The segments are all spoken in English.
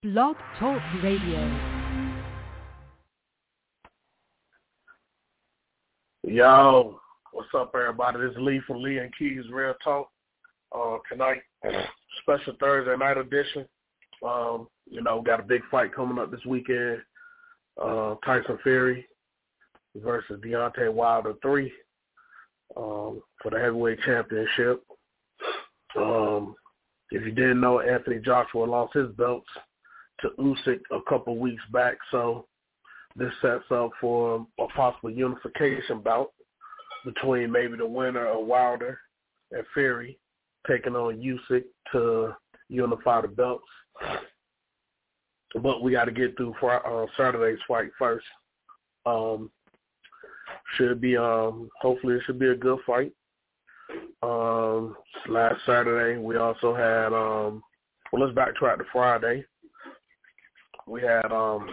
Blog Talk Radio. Yo, what's up, everybody? This is Lee from Lee and Keys Real Talk. Tonight, special Thursday night edition. Got a big fight coming up this weekend. Tyson Fury versus Deontay Wilder 3 for the heavyweight championship. If you didn't know, Anthony Joshua lost his belts to Usyk a couple weeks back, so this sets up for a possible unification bout between maybe the winner of Wilder and Fury taking on Usyk to unify the belts. But we got to get through Saturday's fight first. Hopefully it should be a good fight. Last Saturday we also had let's backtrack to Friday. We had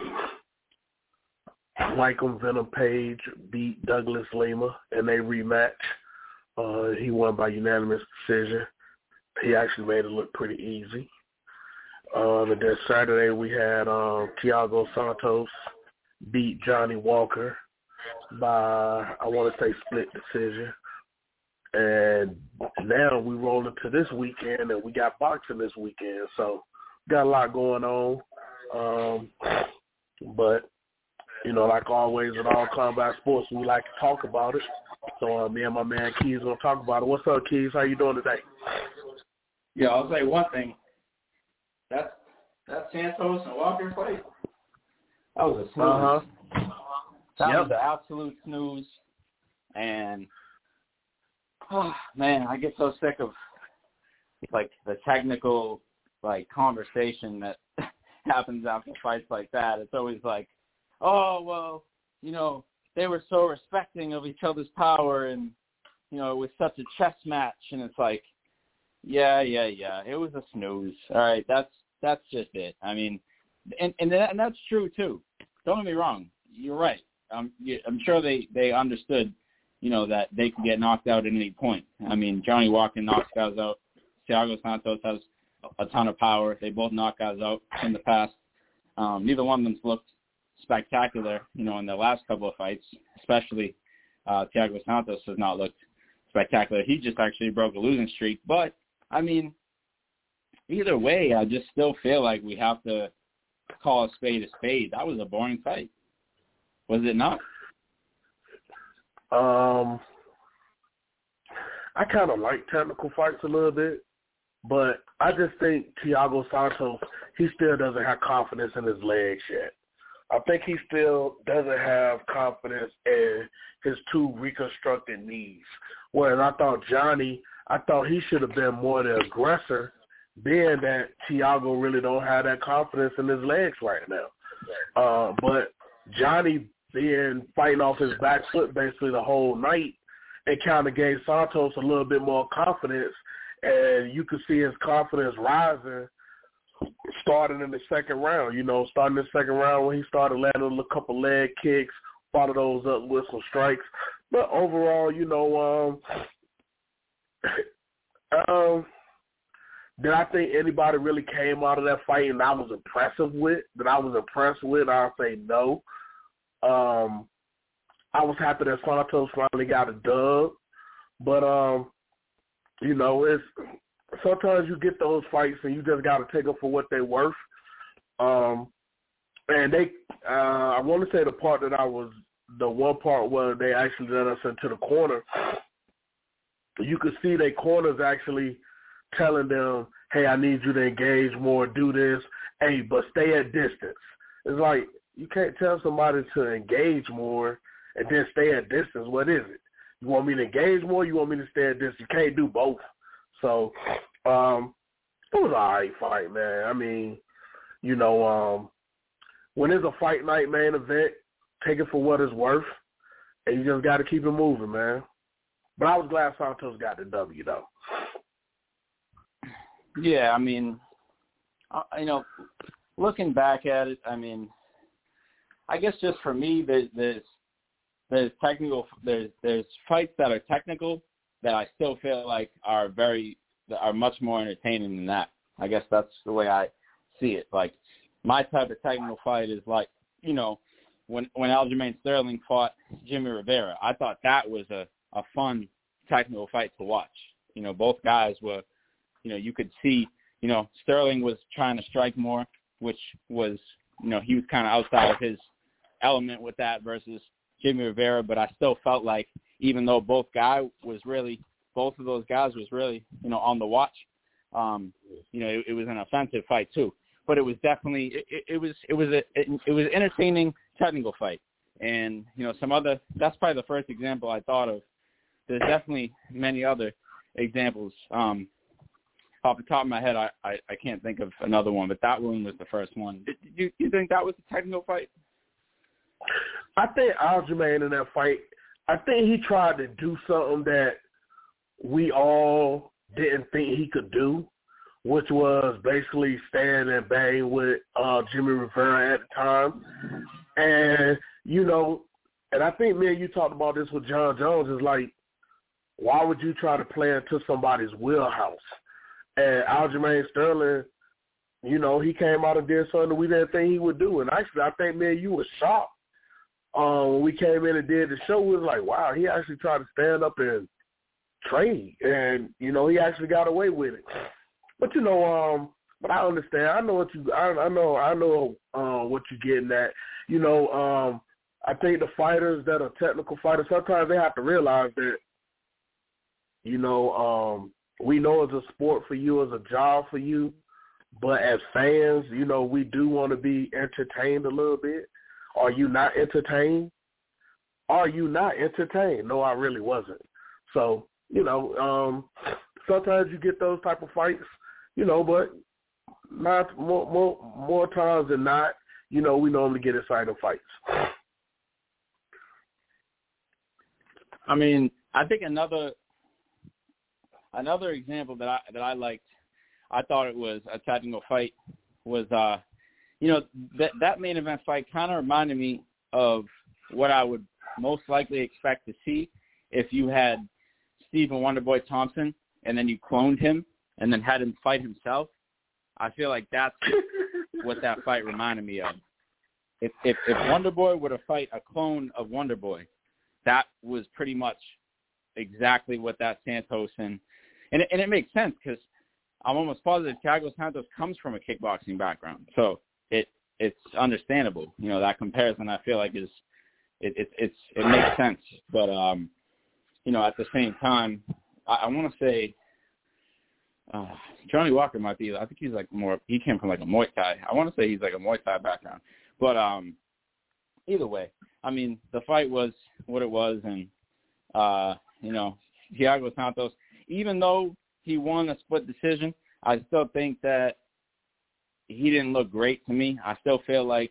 Michael Venom Page beat Douglas Lima in a rematch. He won by unanimous decision. He actually made it look pretty easy. And then Saturday we had Thiago Santos beat Johnny Walker by, I want to say, split decision. And now we roll into this weekend, and we got boxing this weekend. So got a lot going on. But, like always in all combat sports, we like to talk about it. So me and my man Keys going to talk about it. What's up, Keys? How you doing today? Yeah, I'll say one thing. That Santos and Walker fight, that was a snooze. Uh-huh. That was an absolute snooze. And, man, I get so sick of, the technical, conversation that happens after fights like that. It's always like, oh, well, they were so respecting of each other's power and, it was such a chess match. And it's like, yeah, it was a snooze. All right, that's just it. I mean, and that's true, too. Don't get me wrong. You're right. I'm sure they understood, that they could get knocked out at any point. I mean, Johnny Walker knocks guys out. Thiago Santos has a ton of power. They both knock guys out in the past. Neither one of them's looked spectacular, in the last couple of fights, especially Thiago Santos has not looked spectacular. He just actually broke a losing streak. But, I mean, either way, I just still feel like we have to call a spade a spade. That was a boring fight. Was it not? I kind of like technical fights a little bit, but I just think Thiago Santos, he still doesn't have confidence in his legs yet. I think he still doesn't have confidence in his two reconstructed knees. Whereas I thought he should have been more the aggressor, being that Thiago really don't have that confidence in his legs right now. But Johnny fighting off his back foot basically the whole night, it kind of gave Santos a little bit more confidence, and you could see his confidence rising starting in the second round. Starting in the second round when he started landing a couple leg kicks, followed those up with some strikes. But overall, did I think anybody really came out of that fight and I was impressed with? I'll say no. I was happy that Santos finally got a dub, but it's sometimes you get those fights and you just got to take them for what they're worth. And I want to say the one part where they actually led us into the corner. You could see their corners actually telling them, "Hey, I need you to engage more, do this. Hey, but stay at distance." It's like, you can't tell somebody to engage more and then stay at distance. What is it? You want me to engage more? You want me to stay at distance? You can't do both. So it was an all right fight, man. I mean, when it's a fight night main event, take it for what it's worth, and you just got to keep it moving, man. But I was glad Santos got the W, though. Yeah, I mean, looking back at it, I mean, I guess just for me, there's fights that are technical that I still feel like are much more entertaining than that. I guess that's the way I see it. Like, my type of technical fight is like, when Aljamain Sterling fought Jimmy Rivera. I thought that was a fun technical fight to watch. Both guys were, you could see, Sterling was trying to strike more, which was, he was kind of outside of his element with that versus Jimmy Rivera. But I still felt like even though both of those guys was really, on the watch, it was an offensive fight too. But it was definitely it was an entertaining technical fight. And that's probably the first example I thought of. There's definitely many other examples. Off the top of my head, I can't think of another one, but that one was the first one. You think that was a technical fight? I think Aljamain in that fight, I think he tried to do something that we all didn't think he could do, which was basically stand and bang with Jimmy Rivera at the time. And, and I think me and you talked about this with John Jones, is like, why would you try to play into somebody's wheelhouse? And Aljamain Sterling, he came out and did something we didn't think he would do. And actually, I think me and you were shocked when we came in and did the show. We was like, wow, he actually tried to stand up and trade. And, he actually got away with it. But but I understand. I know what you're getting at. I think the fighters that are technical fighters, sometimes they have to realize that, we know it's a sport for you, it's a job for you, but as fans, we do want to be entertained a little bit. Are you not entertained? Are you not entertained? No, I really wasn't. So, sometimes you get those type of fights, but not more times than not, we normally get exciting fights. I mean, I think another example that I liked, I thought it was a technical fight, was that main event fight kind of reminded me of what I would most likely expect to see if you had Stephen Wonderboy Thompson and then you cloned him and then had him fight himself. I feel like that's what that fight reminded me of. If Wonderboy were to fight a clone of Wonderboy, that was pretty much exactly what that Santos and it makes sense because I'm almost positive Thiago Santos comes from a kickboxing background, so it's understandable. That comparison I feel like it makes sense. But at the same time, I want to say Johnny Walker might be. I think he's he came from like a Muay Thai. I want to say he's like a Muay Thai background. But either way, I mean the fight was what it was, and Thiago Santos, even though he won a split decision, I still think that he didn't look great to me. I still feel like,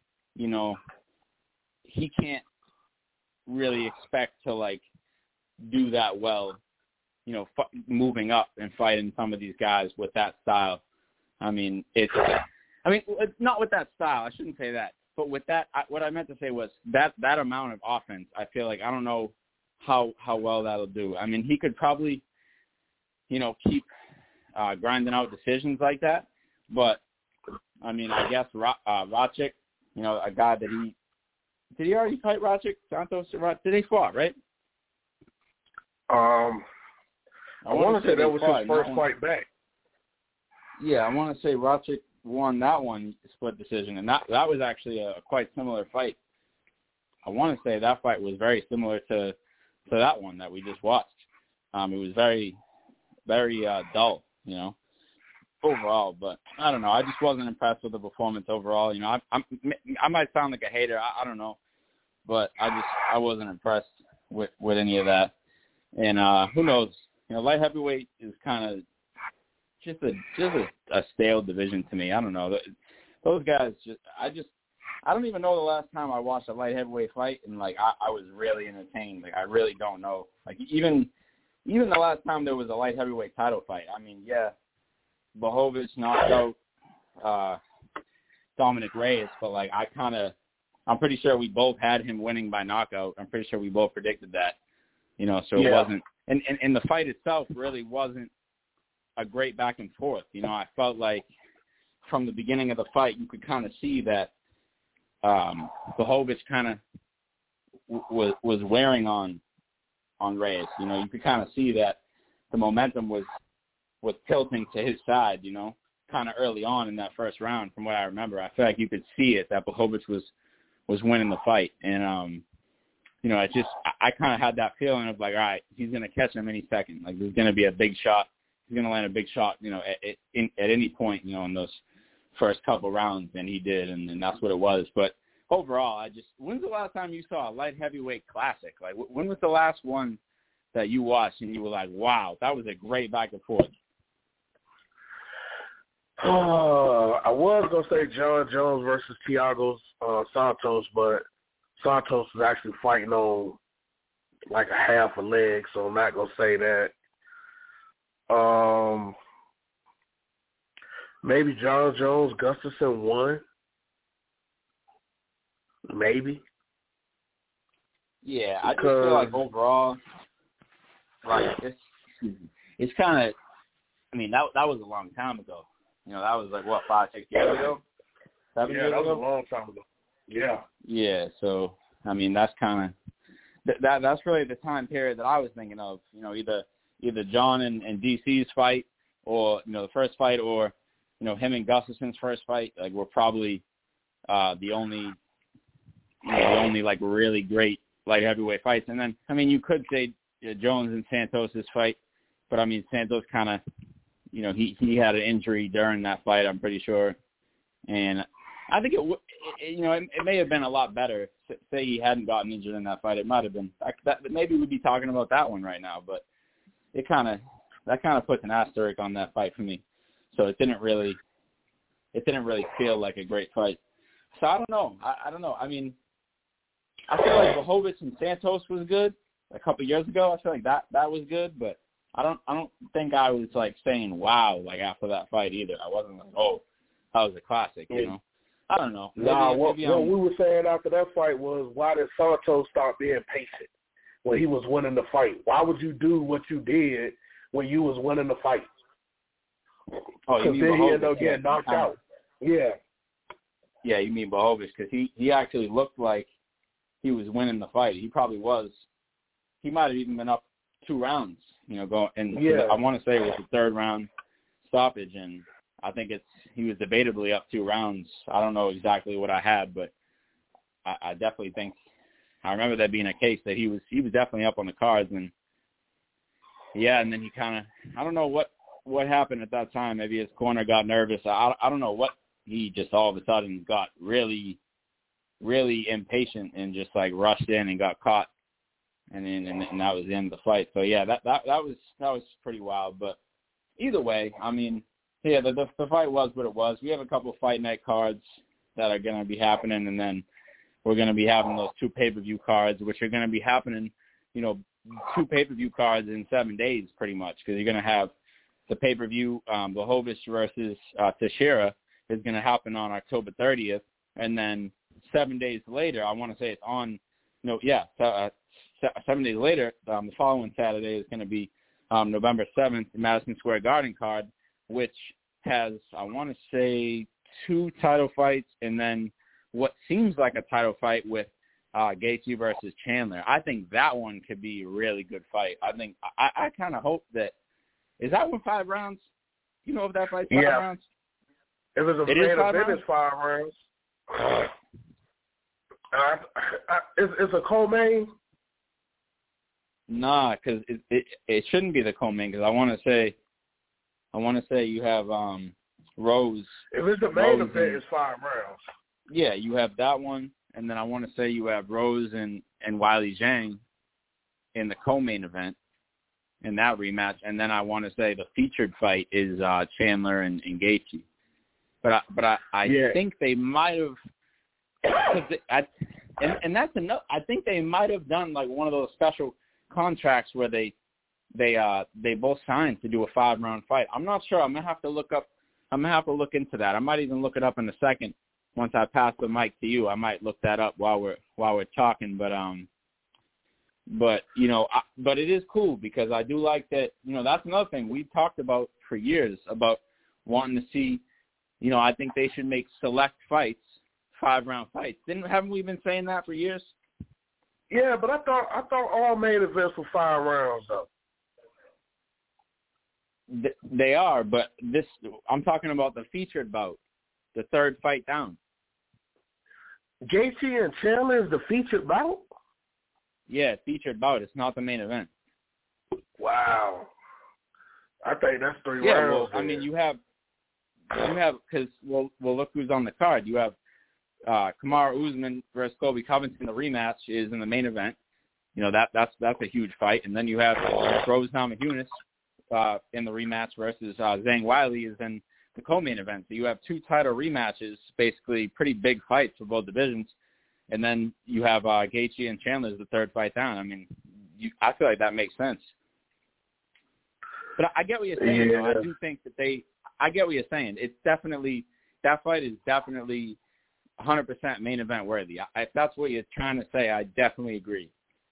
he can't really expect to, do that well, moving up and fighting some of these guys with that style. Not with that style. I shouldn't say that. But with that, what I meant to say was that amount of offense, I feel like I don't know how well that'll do. I mean, he could probably, keep grinding out decisions like that. But, I guess Rakic, a guy that did he already fight Rakic? Santos? Did they fought, right? I want to say that was his first fight back. Yeah, I want to say Rakic won that one split decision, and that was actually a quite similar fight. I want to say that fight was very similar to that one that we just watched. It was very, very dull, overall. But I don't know. I just wasn't impressed with the performance overall. I might sound like a hater. I don't know, but I wasn't impressed with any of that. And who knows? Light heavyweight is kind of just a stale division to me. I don't know. Those guys I don't even know the last time I watched a light heavyweight fight and I was really entertained. I really don't know. Even the last time there was a light heavyweight title fight. Blachowicz knocked out Dominic Reyes, but I'm pretty sure we both had him winning by knockout. I'm pretty sure we both predicted that. So it wasn't, and the fight itself really wasn't a great back and forth. I felt like from the beginning of the fight, you could kind of see that Blachowicz kind of was wearing on Reyes. You know, you could kind of see that the momentum was tilting to his side, you know, kind of early on in that first round. From what I remember, I feel like you could see it, that Blachowicz was winning the fight. And, you know, I kind of had that feeling of like, all right, he's going to catch him any second. Like, there's going to be a big shot. He's going to land a big shot, you know, at any point, you know, in those first couple rounds, and he did, and that's what it was. But overall, when's the last time you saw a light heavyweight classic? Like, when was the last one that you watched and you were like, wow, that was a great back and forth? I was going to say John Jones versus Thiago Santos, but Santos is actually fighting on like a half a leg, so I'm not going to say that. Maybe John Jones, Gustafsson won. Maybe. Yeah, I just feel like overall, like it's kind of. I mean, that was a long time ago. You know, that was like what, 5-6 years ago. 7 years ago. That was a long time ago. Yeah. Yeah. So I mean, that's kind of that's really the time period that I was thinking of. You know, either John and DC's fight, or you know, the first fight, or you know, him and Gustafsson's first fight. Like, were probably the only like really great light heavyweight fights. And then, I mean, you could say Jones and Santos' fight, but I mean, Santos kind of, you know, he had an injury during that fight, I'm pretty sure. And I think it may have been a lot better. Say he hadn't gotten injured in that fight, it might have been. Maybe we'd be talking about that one right now, but that kind of puts an asterisk on that fight for me. So it didn't really feel like a great fight. So I don't know. I don't know. I mean, I feel like Blachowicz and Santos was good a couple of years ago. I feel like that was good, but I don't think I was like saying wow like after that fight either. I wasn't like, oh, that was a classic, you know. I don't know. What we were saying after that fight was, why did Santos start being patient when he was winning the fight? Why would you do what you did when you was winning the fight? Oh, you mean then he ended up getting knocked out. Yeah. Yeah, you mean Blachowicz, because he actually looked like he was winning the fight. He probably was. He might have even been up 2 rounds, you know, I want to say it was the 3rd round stoppage, and I think he was debatably up 2 rounds. I don't know exactly what I had, but I definitely think I remember that being a case that he was definitely up on the cards, and yeah, and then he kind of, I don't know what happened at that time. Maybe his corner got nervous. I don't know what, he just all of a sudden got really, really impatient and just like rushed in and got caught, and that was the end of the fight. So yeah, that was pretty wild. But either way, I mean, yeah, the fight was what it was. We have a couple of fight night cards that are going to be happening, and then we're going to be having those 2 pay-per-view cards, which are going to be happening, you know, 2 pay-per-view cards in 7 days pretty much, because you're going to have the pay-per-view, Blachowicz versus Teixeira is going to happen on October 30th, and then 7 days later, I want to say it's on, 7 days later, the following Saturday is going to be November 7th, the Madison Square Garden card, which has, I want to say, 2 title fights, and then what seems like a title fight with Gaethje versus Chandler. I think that one could be a really good fight. I kind of hope that, is that one 5 rounds? You know if that fight's 5 rounds? If it's a main event, it's 5 rounds. It's a co-main? Nah, because it shouldn't be the co-main, because I want to say you have Rose. If it's the main event, it's 5 rounds. Yeah, you have that one, and then I want to say you have Rose and Weili Zhang in the co-main event in that rematch, and then I want to say the featured fight is Chandler and Gaethje. But I think they might have, and that's enough. I think they might have done like one of those special contracts where they both signed to do a 5-round fight. I'm not sure. I'm gonna have to look into that. I might even look it up in a second once I pass the mic to you. I might look that up while we're talking. But you know, but it is cool because I do like that. You know, that's another thing we talked about for years about wanting to see, I think they should make select fights 5-round fights. Haven't we been saying that for years? Yeah, but I thought all main events were 5 rounds though. They are, but I'm talking about the featured bout, the third fight down. Gaethje and Chandler is the featured bout? Yeah, featured bout. It's not the main event. Wow. I think that's 3 rounds. Yeah, well, I mean, you have because look who's on the card. You have Kamaru Usman versus Colby Covington. The rematch is in the main event. That's a huge fight, and then you have Rose Namajunas in the rematch versus Zhang Weili is in the co-main event. So you have 2 title rematches, basically pretty big fights for both divisions. And then you have Gaethje and Chandler as the third fight down. I mean, I feel like that makes sense. But I get what you're saying. Yeah. Though. I do think that I get what you're saying. It's definitely, that fight is definitely 100% main event worthy. If that's what you're trying to say, I definitely agree.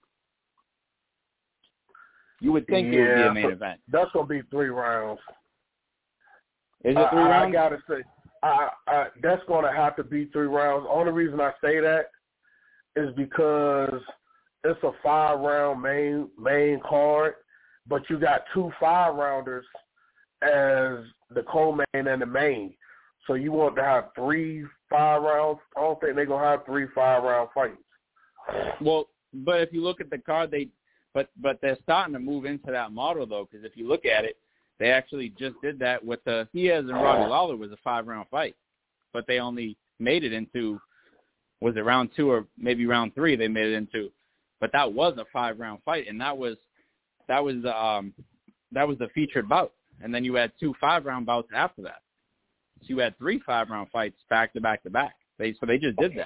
You would think it would be a main event. That's going to be 3 rounds. Is it 3 rounds? I got to say, that's going to have to be 3 rounds. Only reason I say that is because it's a 5-round main card, but you got 2 5-rounders as the co-main and the main. So you want to have 3 5-rounds. I don't think they're going to have 3 5-round fights. Well, but if you look at the card, but they're starting to move into that model, though, because if you look at it, they actually just did that with the Diaz and Robbie Lawler was a 5-round fight, but they only made it into, was it round 2 or maybe round 3 they made it into, but that was a 5-round fight, and that was the featured bout, and then you had 2 5-round bouts after that, so you had 3 5-round fights back to back to back. So they just did that.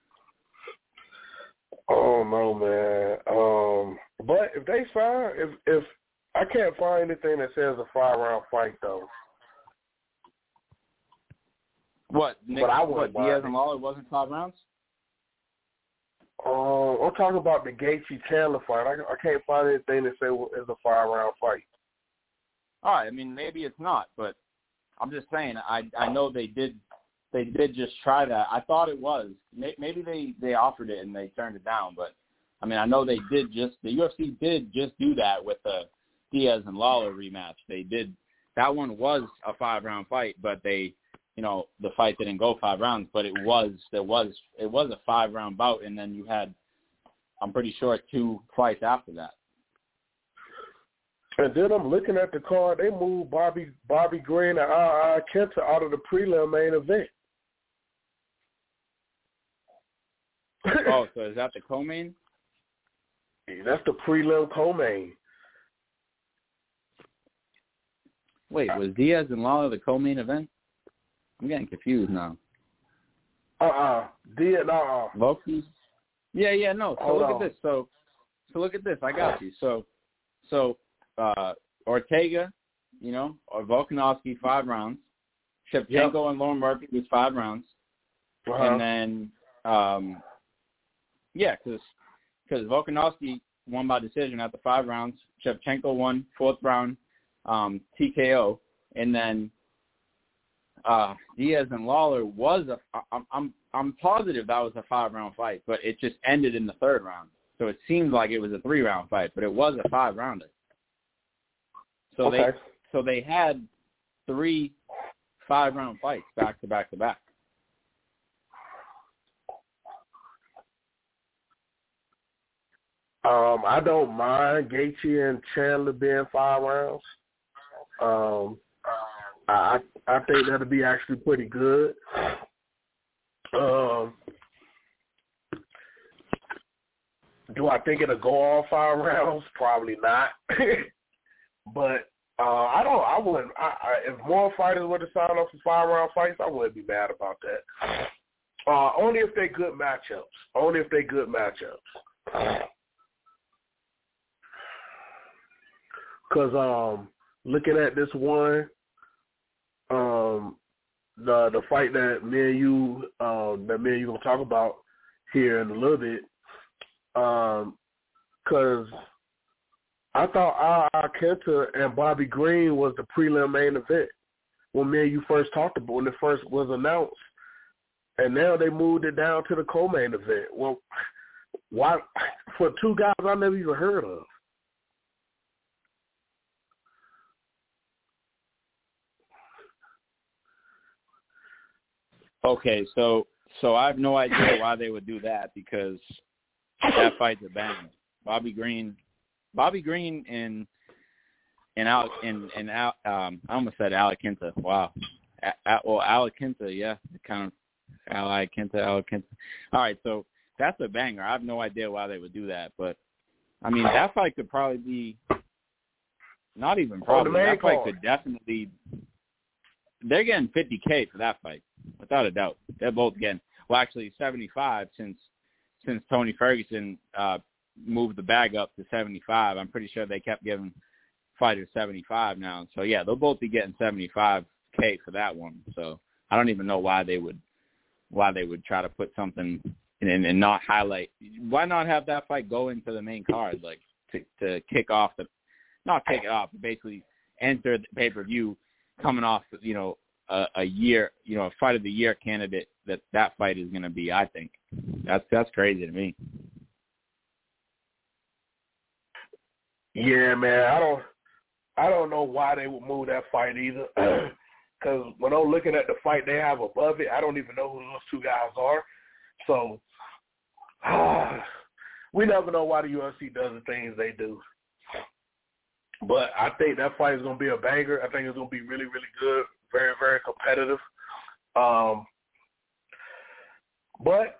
Oh no, man. But if they find if I can't find anything that says a 5-round fight though. What? But I what? Diaz and Lawler wasn't 5 rounds? I'm talking about the Gaethje Chandler fight. I can't find anything that says it's a 5-round fight. All right. I mean, maybe it's not, but I'm just saying. I know they did just try that. I thought it was. Maybe they offered it and they turned it down, but I mean, I know the UFC did just do that with the Diaz and Lawler rematch. They did. That one was a 5-round fight, but the fight didn't go 5 rounds, but it was a 5-round bout, and then you had, I'm pretty sure, 2 fights after that. And then I'm looking at the card. They moved Bobby Green and Kenta out of the prelim main event. Oh, so is that the co-main? That's the prelim co-main. Wait, was Diaz and Lawler the co-main event? I'm getting confused now. Diaz, Volky? Yeah, no. So Hold look on. at this. So look at this. I got you. So Ortega, or Volkanovski, 5 rounds. Shevchenko and Lauren Murphy was 5 rounds. Uh-huh. And then, because Volkanovski won by decision after 5 rounds. Shevchenko won 4th round TKO. And then Diaz and Lawler was I'm positive that was a 5-round fight, but it just ended in the 3rd round. So it seemed like it was a 3-round fight, but it was a 5-rounder. So okay. they had 3 5-round fights back to back to back. I don't mind Gaethje and Chandler being 5 rounds. I think that'll be actually pretty good. Do I think it'll go all 5 rounds? Probably not. But I wouldn't. If more fighters were to sign up for 5-round fights, I wouldn't be mad about that. Only if they're good matchups. Because looking at this one, the fight that me and you gonna talk about here in a little bit, because I thought Kenta and Bobby Green was the prelim main event, when me and you first talked about when it first was announced, and now they moved it down to the co-main event. Well, why for two guys I never even heard of? Okay, so I have no idea why they would do that because that fight's a bang. Bobby Green and I almost said Alaquinta. Wow. Alaquinta, yeah, kind of Alaquinta. All right, so that's a banger. I have no idea why they would do that, but I mean that fight could probably be not even probably. That fight could definitely. They're getting $50K for that fight, without a doubt. They're both getting, well, actually 75 since Tony Ferguson moved the bag up to 75. I'm pretty sure they kept giving fighters 75 now. So yeah, they'll both be getting $75K for that one. So I don't even know why they would try to put something in and not highlight. Why not have that fight go into the main card, like to kick off not kick it off, but basically enter the pay-per-view. Coming off, a year, a fight of the year candidate that fight is going to be, I think that's crazy to me. Yeah, man, I don't know why they would move that fight either. Because when I'm looking at the fight they have above it, I don't even know who those two guys are. So we never know why the UFC does the things they do. But I think that fight is going to be a banger. I think it's going to be really, really good, very, very competitive. But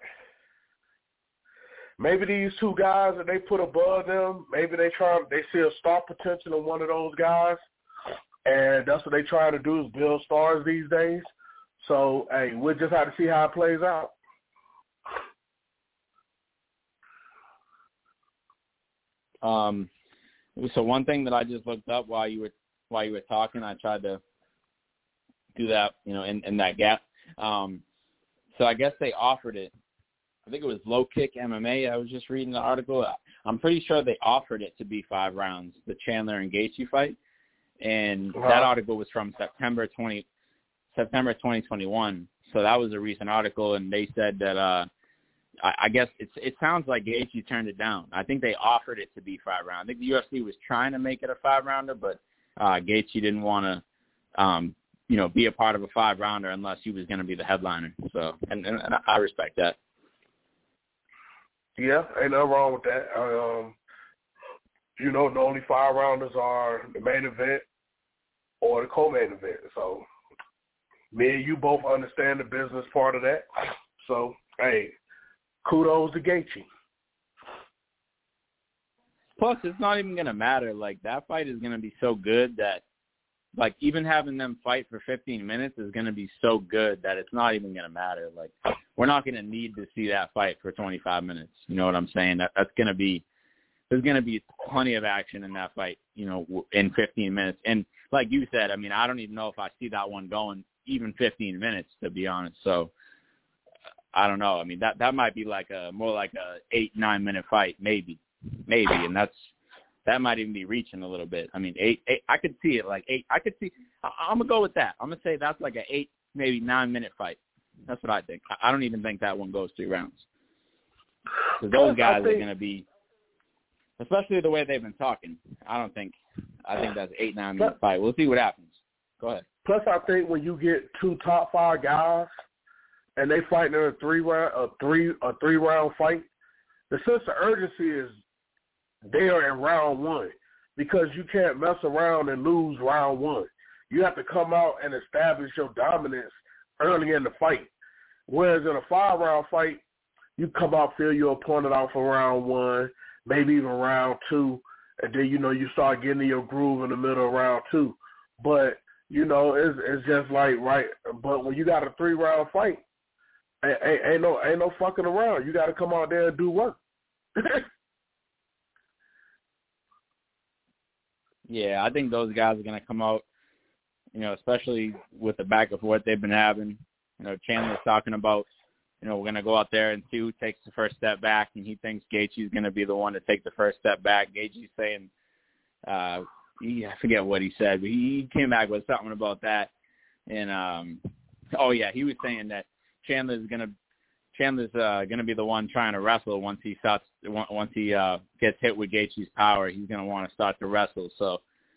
maybe these two guys that they put above them, maybe they see a star potential in one of those guys, and that's what they try to do is build stars these days. So, hey, we'll just have to see how it plays out. So one thing that I just looked up while you were talking, I tried to do that, in that gap. So I guess they offered it. I think it was Low Kick MMA. I was just reading the article. I'm pretty sure they offered it to be 5 rounds, the Chandler and Gaethje fight. And that article was from September 2021. So that was a recent article, and they said that I guess it sounds like Gaethje turned it down. I think they offered it to be 5 rounds. I think the UFC was trying to make it a 5-rounder, but Gaethje didn't want to, be a part of a 5-rounder unless he was going to be the headliner. So, and I respect that. Yeah, ain't nothing wrong with that. The only 5-rounders are the main event or the co-main event. So, me and you both understand the business part of that. So, hey. Kudos to Gaethje. Plus, it's not even going to matter. Like, that fight is going to be so good that, like, even having them fight for 15 minutes is going to be so good that it's not even going to matter. Like, we're not going to need to see that fight for 25 minutes. You know what I'm saying? That's going to be – there's going to be plenty of action in that fight, in 15 minutes. And like you said, I mean, I don't even know if I see that one going even 15 minutes, to be honest. So, I don't know. I mean, that might be more like a 8-9 minute fight, maybe, and that might even be reaching a little bit. I mean, 8. I could see it like 8. I could see. I'm gonna go with that. I'm gonna say that's like a 8, maybe 9 minute fight. That's what I think. I don't even think that one goes 3 rounds. Because those guys are gonna be, especially the way they've been talking. I think that's 8-9 minute fight. We'll see what happens. Go ahead. Plus, I think when you get 2 top 5 guys. And they fight in a 3-round fight, the sense of urgency is there in round 1 because you can't mess around and lose round 1. You have to come out and establish your dominance early in the fight. Whereas in a 5-round fight, you come out, feel your opponent out for round 1, maybe even round 2, and then, you start getting in your groove in the middle of round 2. But, it's just like, right, but when you got a 3-round fight, ain't no fucking around. You got to come out there and do work. Yeah, I think those guys are going to come out, especially with the back of what they've been having. Chandler's talking about, we're going to go out there and see who takes the first step back, and he thinks Gaethje's going to be the one to take the first step back. Gaethje's saying, I forget what he said, but he came back with something about that. And he was saying that Chandler's gonna be the one trying to wrestle once he gets hit with Gaethje's power. He's gonna want to start to wrestle. So,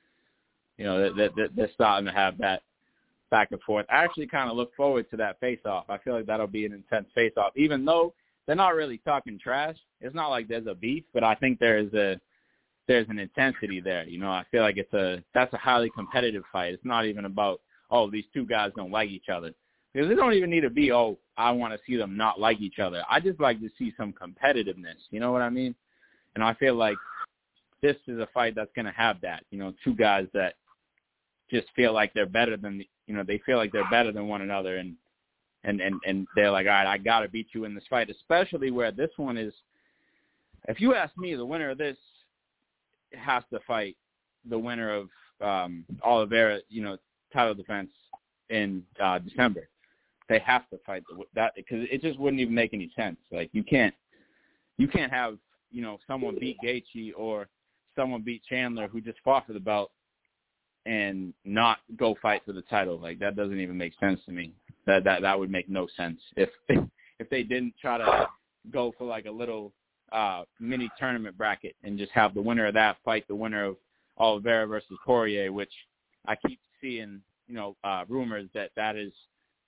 they're starting to have that back and forth. I actually kind of look forward to that face-off. I feel like that'll be an intense face-off, even though they're not really talking trash. It's not like there's a beef, but I think there's an intensity there. I feel like that's a highly competitive fight. It's not even about, these two guys don't like each other. Because it don't even need to be, I want to see them not like each other. I just like to see some competitiveness. You know what I mean? And I feel like this is a fight that's going to have that. Two guys that just feel like they're better than, they feel like they're better than one another. And they're like, all right, I got to beat you in this fight, especially where this one is. If you ask me, the winner of this has to fight the winner of Oliveira, title defense in December. They have to fight that because it just wouldn't even make any sense. Like you can't have someone beat Gaethje or someone beat Chandler who just fought for the belt and not go fight for the title. Like that doesn't even make sense to me. That would make no sense if they didn't try to go for like a little mini tournament bracket and just have the winner of that fight the winner of Oliveira versus Poirier, which I keep seeing rumors that is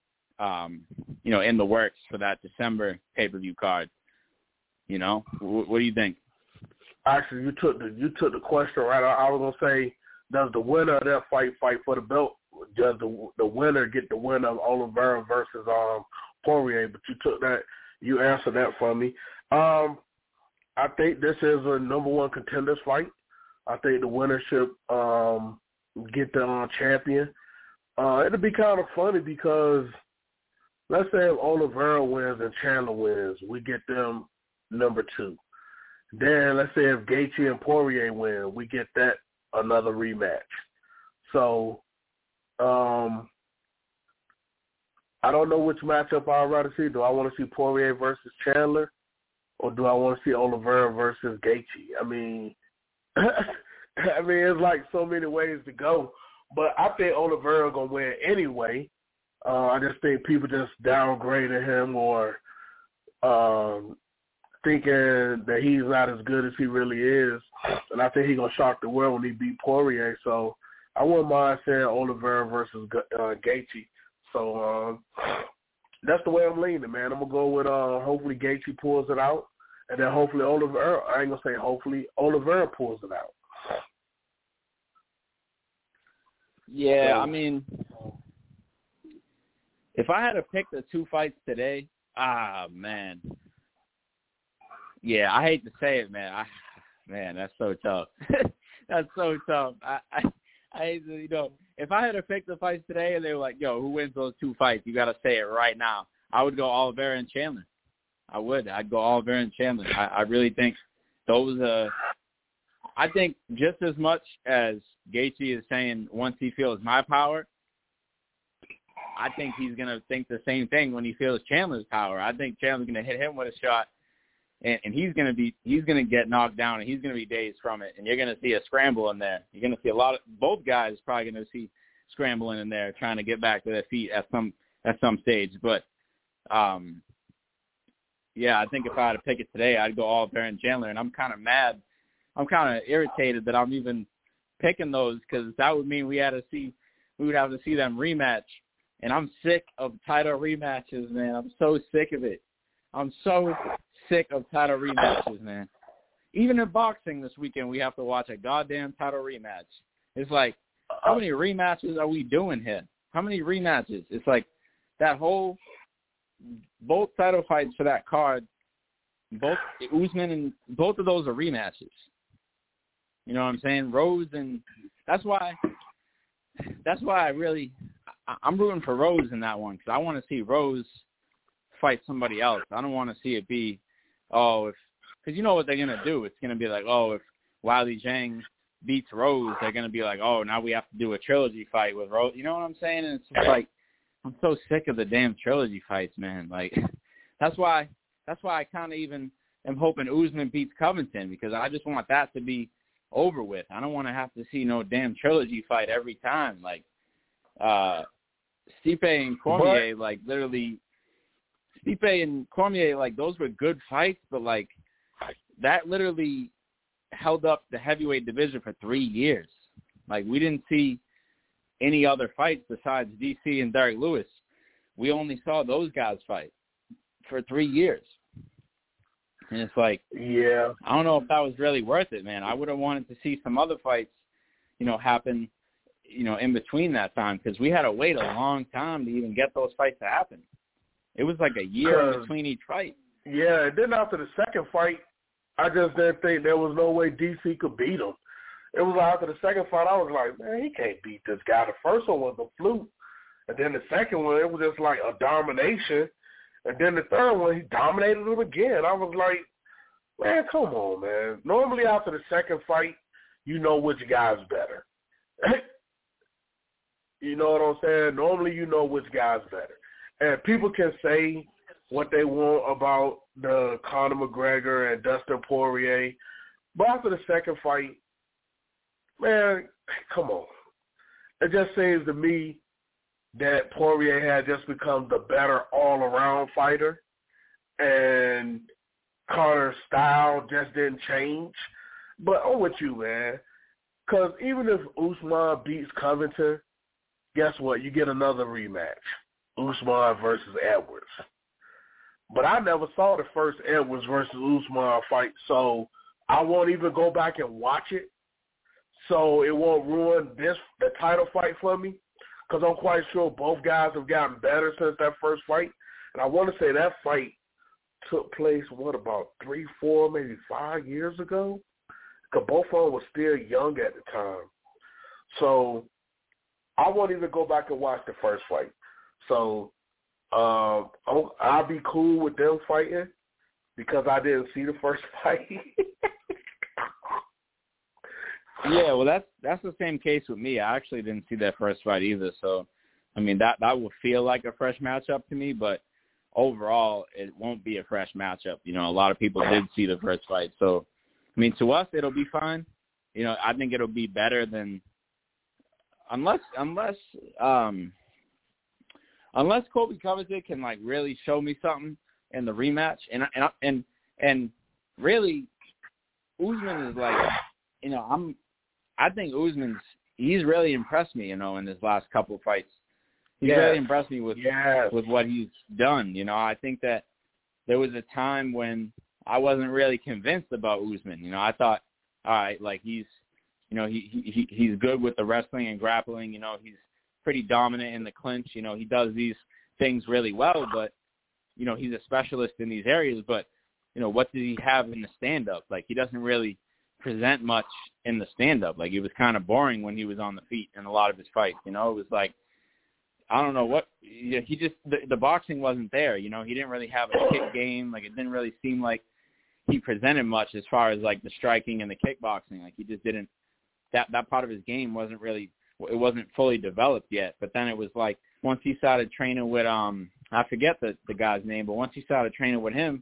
in the works for that December pay-per-view card. What do you think? Actually, you took the question right. I was gonna say, does the winner of that fight for the belt? Does the winner get the win of Oliveira versus Poirier? But you answered that for me. I think this is a number one contenders fight. I think the winner should get the champion. It'll be kind of funny because let's say if Oliveira wins and Chandler wins, we get them number 2. Then let's say if Gaethje and Poirier win, we get that another rematch. So I don't know which matchup I'd rather see. Do I want to see Poirier versus Chandler, or do I want to see Oliveira versus Gaethje? I mean, it's like so many ways to go. But I think Oliveira gonna win anyway. I just think people just downgraded him or thinking that he's not as good as he really is, and I think he's gonna shock the world when he beat Poirier. So I wouldn't mind saying Oliveira versus Gaethje. So that's the way I'm leaning, man. I'm gonna go with hopefully Gaethje pulls it out, and then hopefully Oliveira. I ain't gonna say hopefully Oliveira pulls it out. Yeah, I mean, if I had to pick the two fights today, man. Yeah, I hate to say it, man. Man, that's so tough. That's so tough. I hate to, if I had to pick the fights today and they were like, yo, who wins those two fights? You got to say it right now. I would go Oliveira and Chandler. I would. I'd go Oliveira and Chandler. I really think those I think just as much as Gaethje is saying once he feels my power, I think he's going to think the same thing when he feels Chandler's power. I think Chandler's going to hit him with a shot, and he's going to get knocked down, and he's going to be dazed from it, and you're going to see a scramble in there. You're going to see both guys probably going to see scrambling in there, trying to get back to their feet at some stage. But, yeah, I think if I had to pick it today, I'd go Oliveira and Chandler, and I'm kind of mad. I'm kind of irritated that I'm even picking those because that would mean we would have to see them rematch. And I'm sick of title rematches, man. I'm so sick of it. I'm so sick of title rematches, man. Even in boxing this weekend, we have to watch a goddamn title rematch. It's like, how many rematches are we doing here? How many rematches? It's like that whole both title fights for that card, both Usman and both of those are rematches. You know what I'm saying? Rose, and that's why I'm rooting for Rose in that one because I want to see Rose fight somebody else. I don't want to see it be, because you know what they're going to do. It's going to be like, if Weili Zhang beats Rose, they're going to be like, now we have to do a trilogy fight with Rose. You know what I'm saying? And it's just like, I'm so sick of the damn trilogy fights, man. Like, that's why I kind of even am hoping Usman beats Covington because I just want that to be over with. I don't want to have to see no damn trilogy fight every time. Like, Stipe and Cormier, like, literally, Stipe and Cormier, like, those were good fights, but, like, that literally held up the heavyweight division for 3 years. Like, we didn't see any other fights besides DC and Derek Lewis. We only saw those guys fight for 3 years. And it's like, yeah, I don't know if that was really worth it, man. I would have wanted to see some other fights, happen, in between that time, because we had to wait a long time to even get those fights to happen. It was like a year in between each fight. Yeah, and then after the second fight, I just didn't think there was no way DC could beat him. It was like after the second fight, I was like, man, he can't beat this guy. The first one was a fluke. And then the second one, it was just like a domination. And then the third one, he dominated him again. I was like, man, come on, man. Normally after the second fight, you know which guy's better. You know what I'm saying? Normally you know which guy's better. And people can say what they want about the Conor McGregor and Dustin Poirier, but after the second fight, man, come on. It just seems to me that Poirier had just become the better all-around fighter, and Conor's style just didn't change. But I'm with you, man, because even if Usman beats Covington, guess what? You get another rematch, Usman versus Edwards. But I never saw the first Edwards versus Usman fight, so I won't even go back and watch it. So it won't ruin the title fight for me, because I'm quite sure both guys have gotten better since that first fight. And I want to say that fight took place, about 3, 4, maybe 5 years ago? Because both of them were still young at the time. So I won't even go back and watch the first fight. So I'll be cool with them fighting because I didn't see the first fight. Yeah, well, that's the same case with me. I actually didn't see that first fight either. So, I mean, that will feel like a fresh matchup to me, but overall, it won't be a fresh matchup. A lot of people did see the first fight. So, I mean, to us, it'll be fine. I think it'll be better than unless Colby Covington can like really show me something in the rematch, and really, Usman is like, I think he's really impressed me, in his last couple of fights. He's really impressed me with what he's done. I think that there was a time when I wasn't really convinced about Usman. I thought, all right, like he's good with the wrestling and grappling. He's pretty dominant in the clinch. He does these things really well, but, he's a specialist in these areas. But, what does he have in the stand-up? Like, he doesn't really present much in the stand-up. Like, it was kind of boring when he was on the feet in a lot of his fights. It was like, I don't know what he just the boxing wasn't there. He didn't really have a kick game. Like, it didn't really seem like he presented much as far as like the striking and the kickboxing. Like, he just didn't. That part of his game wasn't fully developed yet. But then it was like once he started training with I forget the guy's name, but once he started training with him,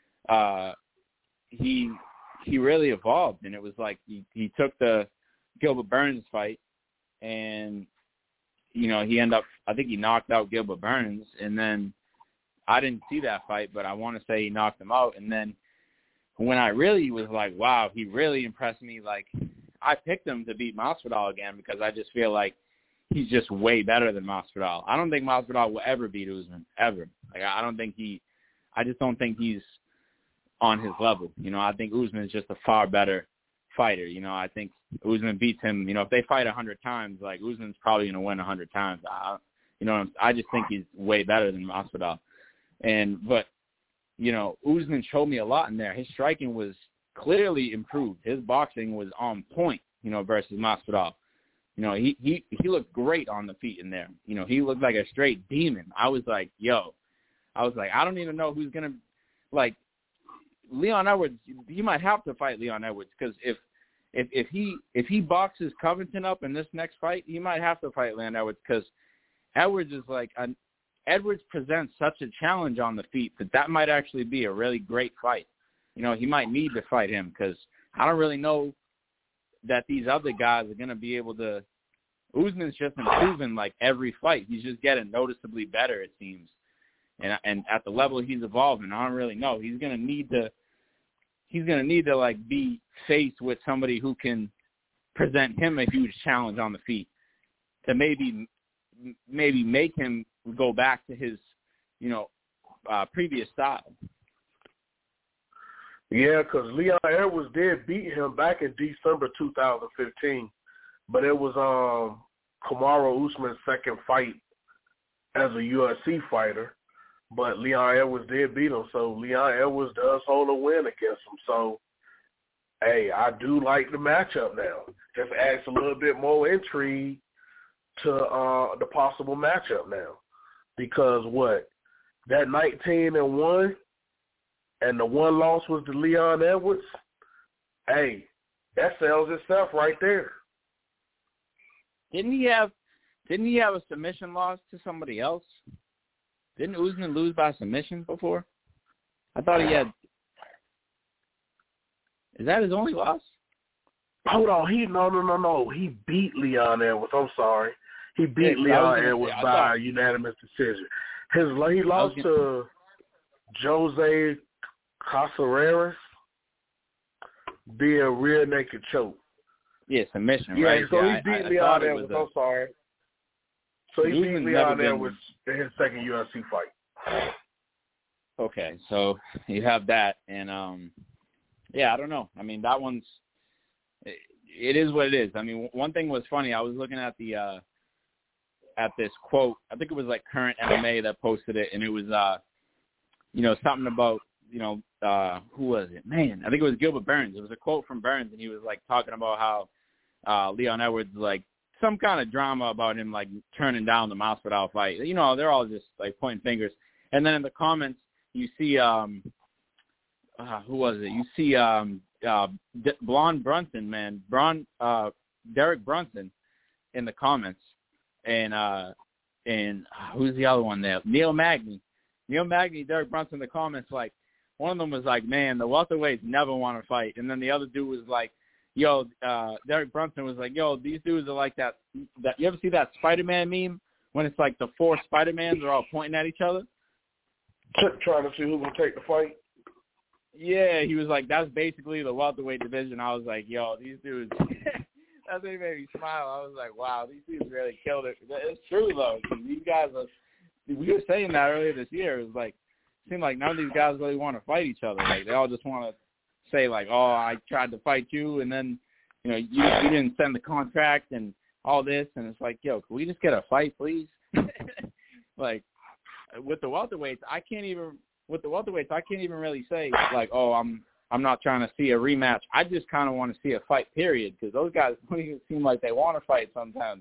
he really evolved, and it was like he took the Gilbert Burns fight, and he I think he knocked out Gilbert Burns, and then I didn't see that fight, but I want to say he knocked him out. And then when I really was like, wow, he really impressed me, like I picked him to beat Masvidal again because I just feel like he's just way better than Masvidal. I don't think Masvidal will ever beat Usman, ever. Like, I just don't think he's on his level. I think Usman is just a far better fighter. I think Usman beats him. If they fight 100 times, like Usman's probably going to win 100 times. I just think he's way better than Masvidal. But Usman showed me a lot in there. His striking was clearly improved. His boxing was on point, versus Masvidal. He looked great on the feet in there. He looked like a straight demon. I was like, I don't even know who's going to, like, Leon Edwards, he might have to fight Leon Edwards because if he boxes Covington up in this next fight, he might have to fight Leon Edwards because Edwards is like Edwards presents such a challenge on the feet that might actually be a really great fight. He might need to fight him because I don't really know that these other guys are going to be able to Usman's just improving like every fight. He's just getting noticeably better, it seems. And at the level he's evolving, I don't really know. He's gonna need to like be faced with somebody who can present him a huge challenge on the feet to maybe make him go back to his, previous style. Yeah, because Leon Edwards did beat him back in December 2015, but it was Kamaru Usman's second fight as a UFC fighter. But Leon Edwards did beat him, so Leon Edwards does hold a win against him. So, hey, I do like the matchup now. Just adds a little bit more intrigue to the possible matchup now. Because that 19-1 and the one loss was to Leon Edwards, hey, that sells itself right there. Didn't he have a submission loss to somebody else? Didn't Usman lose by submission before? I thought he had. Is that his only loss? Hold on, no. He beat Leon Edwards. I'm sorry. He beat Leon Edwards by unanimous decision. He lost to Jose Caceres via rear naked choke. Yeah, submission, yeah, right? So he beat Leon Edwards. I'm sorry. So he beat Leon Edwards in his second UFC fight. Okay, so you have that, and I don't know. I mean, that one's it is what it is. I mean, one thing was funny. I was looking at the at this quote. I think it was like Current MMA that posted it, and it was something about who was it? Man, I think it was Gilbert Burns. It was a quote from Burns, and he was like talking about how Leon Edwards like some kind of drama about him like turning down the Masvidal fight. They're all just like pointing fingers. And then in the comments, you see who was it? You see Blonde Brunson, man, Derek Brunson in the comments, and who's the other one there? Neil Magny, Derek Brunson in the comments. Like one of them was like, man, the welterweights never want to fight, and then the other dude was like, yo, Derek Brunson was like, yo, these dudes are like that. You ever see that Spider-Man meme when it's like the 4 Spider-Mans are all pointing at each other? Trying to see who's going to take the fight? Yeah, he was like, that's basically the welterweight division. I was like, yo, these dudes, that's what made me smile. I was like, wow, these dudes really killed it. It's true, though. These guys we were saying that earlier this year. It was like, it seemed like none of these guys really want to fight each other. Like, they all just want to say, like, oh, I tried to fight you, and then, you didn't send the contract and all this. And it's like, yo, can we just get a fight, please? Like, with the welterweights, I can't even really say like, oh, I'm not trying to see a rematch. I just kind of want to see a fight, period, because those guys seem like they want to fight sometimes.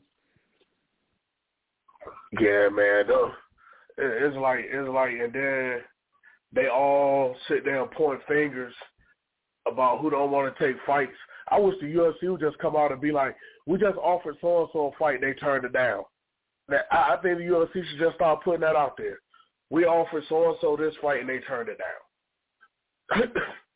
Yeah, man. It's like, and then they all sit there and point fingers about who don't want to take fights. I wish the UFC would just come out and be like, we just offered so-and-so a fight, they turned it down. I think the UFC should just start putting that out there. We offered so-and-so this fight, and they turned it down.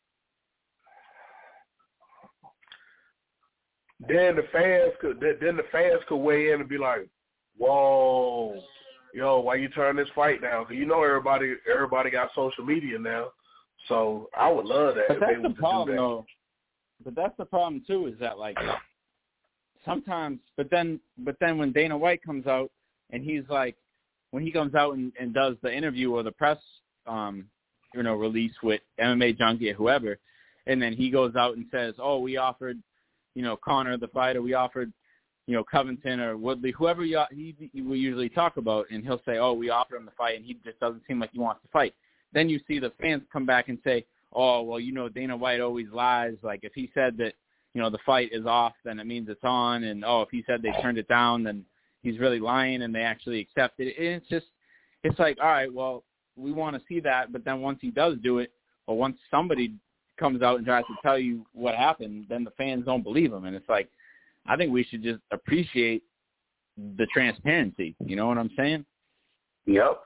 Then the fans could weigh in and be like, whoa, yo, why you turn this fight down? Because everybody got social media now. So I would love that. But that's the problem, though. But that's the problem too, is that like sometimes. But then when Dana White comes out and he's like, when he comes out and does the interview or the press, release with MMA Junkie or whoever, and then he goes out and says, oh, we offered, Conor the fight, or we offered, Covington or Woodley, whoever he will usually talk about, and he'll say, oh, we offered him the fight, and he just doesn't seem like he wants to fight. Then you see the fans come back and say, oh, well, Dana White always lies. Like, if he said that, the fight is off, then it means it's on. And, oh, if he said they turned it down, then he's really lying and they actually accepted it. And it's like, all right, well, we want to see that. But then once he does do it, or once somebody comes out and tries to tell you what happened, then the fans don't believe him. And it's like, I think we should just appreciate the transparency. You know what I'm saying? Yep.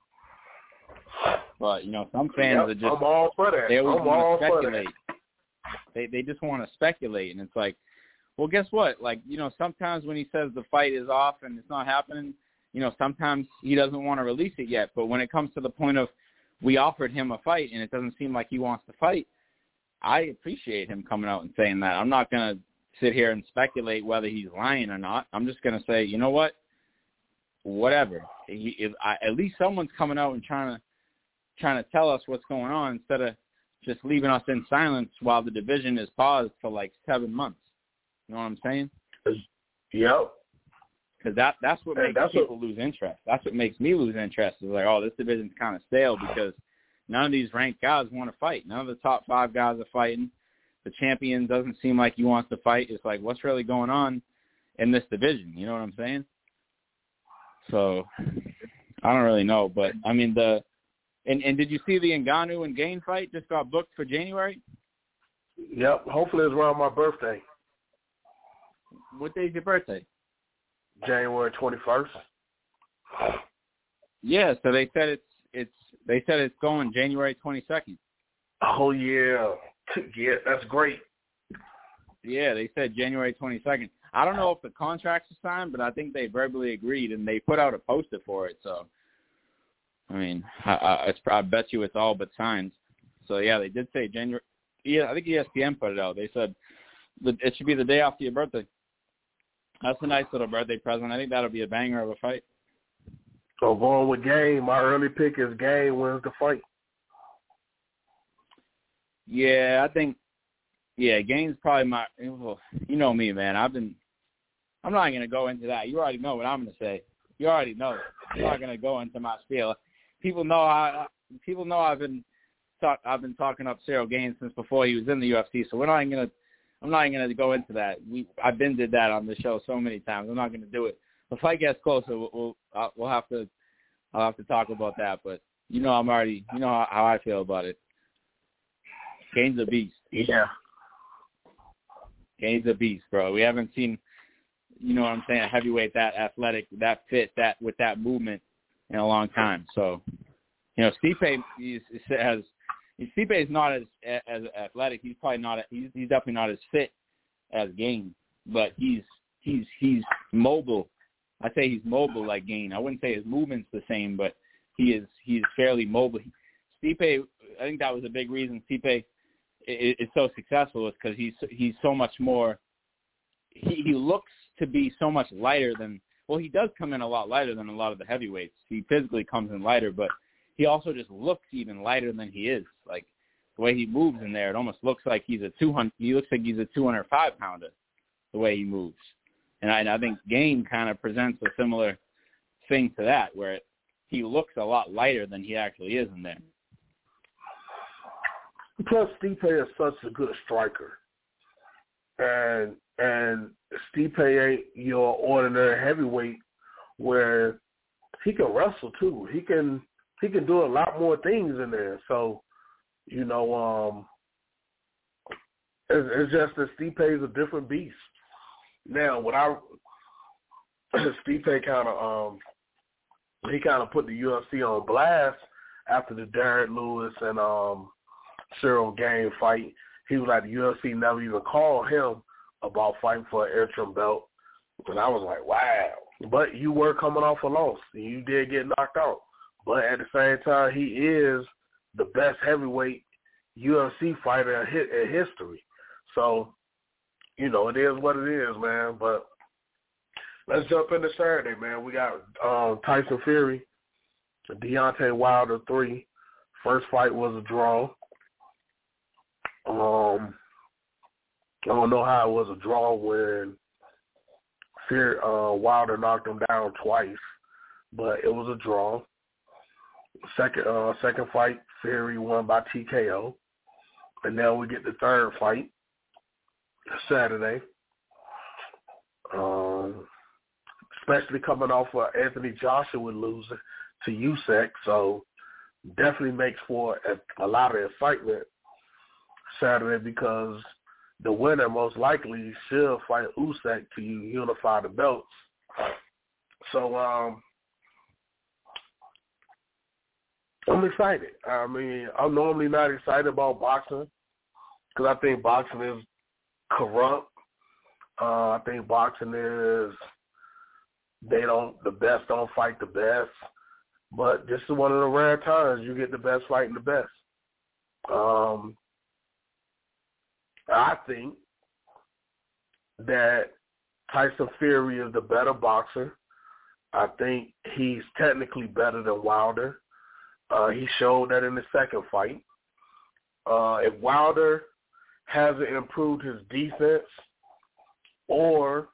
But, some fans are just, I'm all for that. They always want to speculate. They just want to speculate, and it's like, Well, guess what? Like, sometimes when he says the fight is off and it's not happening, sometimes he doesn't want to release it yet. But when it comes to the point of we offered him a fight and it doesn't seem like he wants to fight, I appreciate him coming out and saying that. I'm not going to sit here and speculate whether he's lying or not. I'm just going to say, you know what? Whatever. At least someone's coming out and trying to tell us what's going on instead of just leaving us in silence while the division is paused for like 7 months. You know what I'm saying? Yep. Because that's what makes people lose interest. That's what makes me lose interest. Is like, oh, this division's kind of stale because none of these ranked guys want to fight. None of the top 5 guys are fighting. The champion doesn't seem like he wants to fight. It's like, what's really going on in this division? You know what I'm saying? So I don't really know. But, I mean, and did you see the Ngannou and Gane fight just got booked for January? Yep. Hopefully it's around my birthday. What day is your birthday? January 21st. Yeah, so they said it's going January 22nd. Oh yeah. Yeah, that's great. Yeah, they said January 22nd. I don't know if the contracts are signed, but I think they verbally agreed and they put out a poster for it. So, I mean, I bet you it's all but signed. So yeah, they did say January. Yeah, I think ESPN put it out. They said it should be the day after your birthday. That's a nice little birthday present. I think that'll be a banger of a fight. So going with Gane, my early pick is Gane wins the fight. Yeah, I think, Gane's probably my, you know me, man. I'm not going to go into that. You already know what I'm going to say. You already know. I'm not going to go into my spiel. People know I've been talking up Cyril Gane since before he was in the UFC, so I'm not going to go into that. I've been did that on the show so many times. I'm not going to do it. If the fight gets closer, I'll have to talk about that. But how I feel about it. Gane's a beast. Yeah. Gane's a beast, bro. We haven't seen, you know what I'm saying, a heavyweight that athletic, that fit, that with that movement in a long time. So, Stipe Stipe is not as athletic. He's probably not. He's definitely not as fit as Gane, but he's mobile. I say he's mobile like Gane. I wouldn't say his movement's the same, but he's fairly mobile. Stipe, I think that was a big reason Stipe is so successful is because he's so much more. He looks to be so much lighter than. Well, he does come in a lot lighter than a lot of the heavyweights. He physically comes in lighter, but he also just looks even lighter than he is. Like the way he moves in there, it almost looks like he's a 200. He looks like he's a 205 pounder. The way he moves, and I think Gane kind of presents a similar thing to that, where he looks a lot lighter than he actually is in there. Plus, Stipe is such a good striker, and Stipe ain't your ordinary heavyweight, where he can wrestle too. He can do a lot more things in there. So, it's just that Stipe is a different beast. Now, Stipe kind of put the UFC on blast after the Derek Lewis and Cyril Gane fight. He was like, the UFC never even called him about fighting for an interim belt. And I was like, wow. But you were coming off a loss, and you did get knocked out. But at the same time, he is the best heavyweight UFC fighter in history. So, it is what it is, man. But let's jump into Saturday, man. We got Tyson Fury, Deontay Wilder 3. First fight was a draw. I don't know how it was a draw when Wilder knocked him down twice, but it was a draw. Second fight, Fury won by TKO. And now we get the third fight, Saturday. Especially coming off of Anthony Joshua losing to Usyk, so definitely makes for a lot of excitement Saturday, because the winner most likely should fight Usyk to unify the belts. So I'm excited. I mean, I'm normally not excited about boxing because I think boxing is corrupt. I think boxing is the best don't fight the best, but this is one of the rare times you get the best fighting the best. I think that Tyson Fury is the better boxer. I think he's technically better than Wilder. He showed that in the second fight. If Wilder hasn't improved his defense or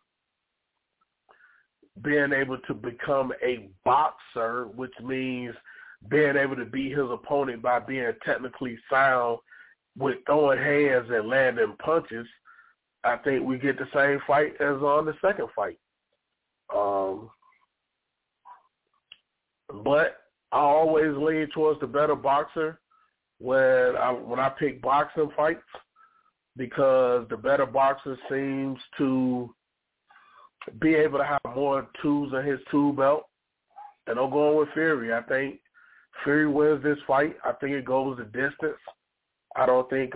being able to become a boxer, which means being able to beat his opponent by being technically sound with throwing hands and landing punches, I think we get the same fight as on the second fight. But I always lean towards the better boxer when I pick boxing fights, because the better boxer seems to be able to have more tools in his tool belt. And I'm going with Fury. I think Fury wins this fight. I think it goes the distance. I don't think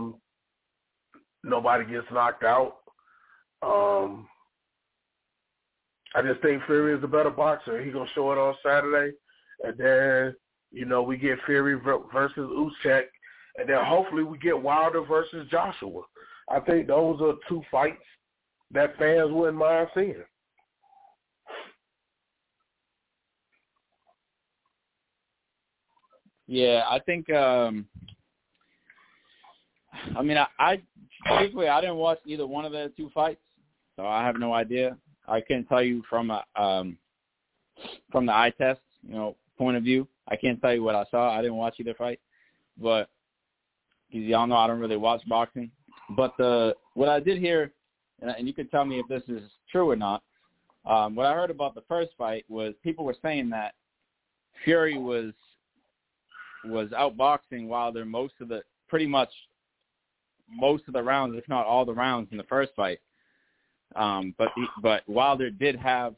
nobody gets knocked out. I just think Fury is the better boxer. He's going to show it on Saturday. And then, we get Fury versus Usyk. And then hopefully we get Wilder versus Joshua. I think those are two fights that fans wouldn't mind seeing. Yeah, I think. I truthfully, I didn't watch either one of the two fights, so I have no idea. I can't tell you from the eye test, point of view. I can't tell you what I saw. I didn't watch either fight, but y'all know I don't really watch boxing. But what I did hear, and you can tell me if this is true or not. What I heard about the first fight was people were saying that Fury was outboxing Wilder pretty much most of the rounds, if not all the rounds in the first fight. But Wilder did have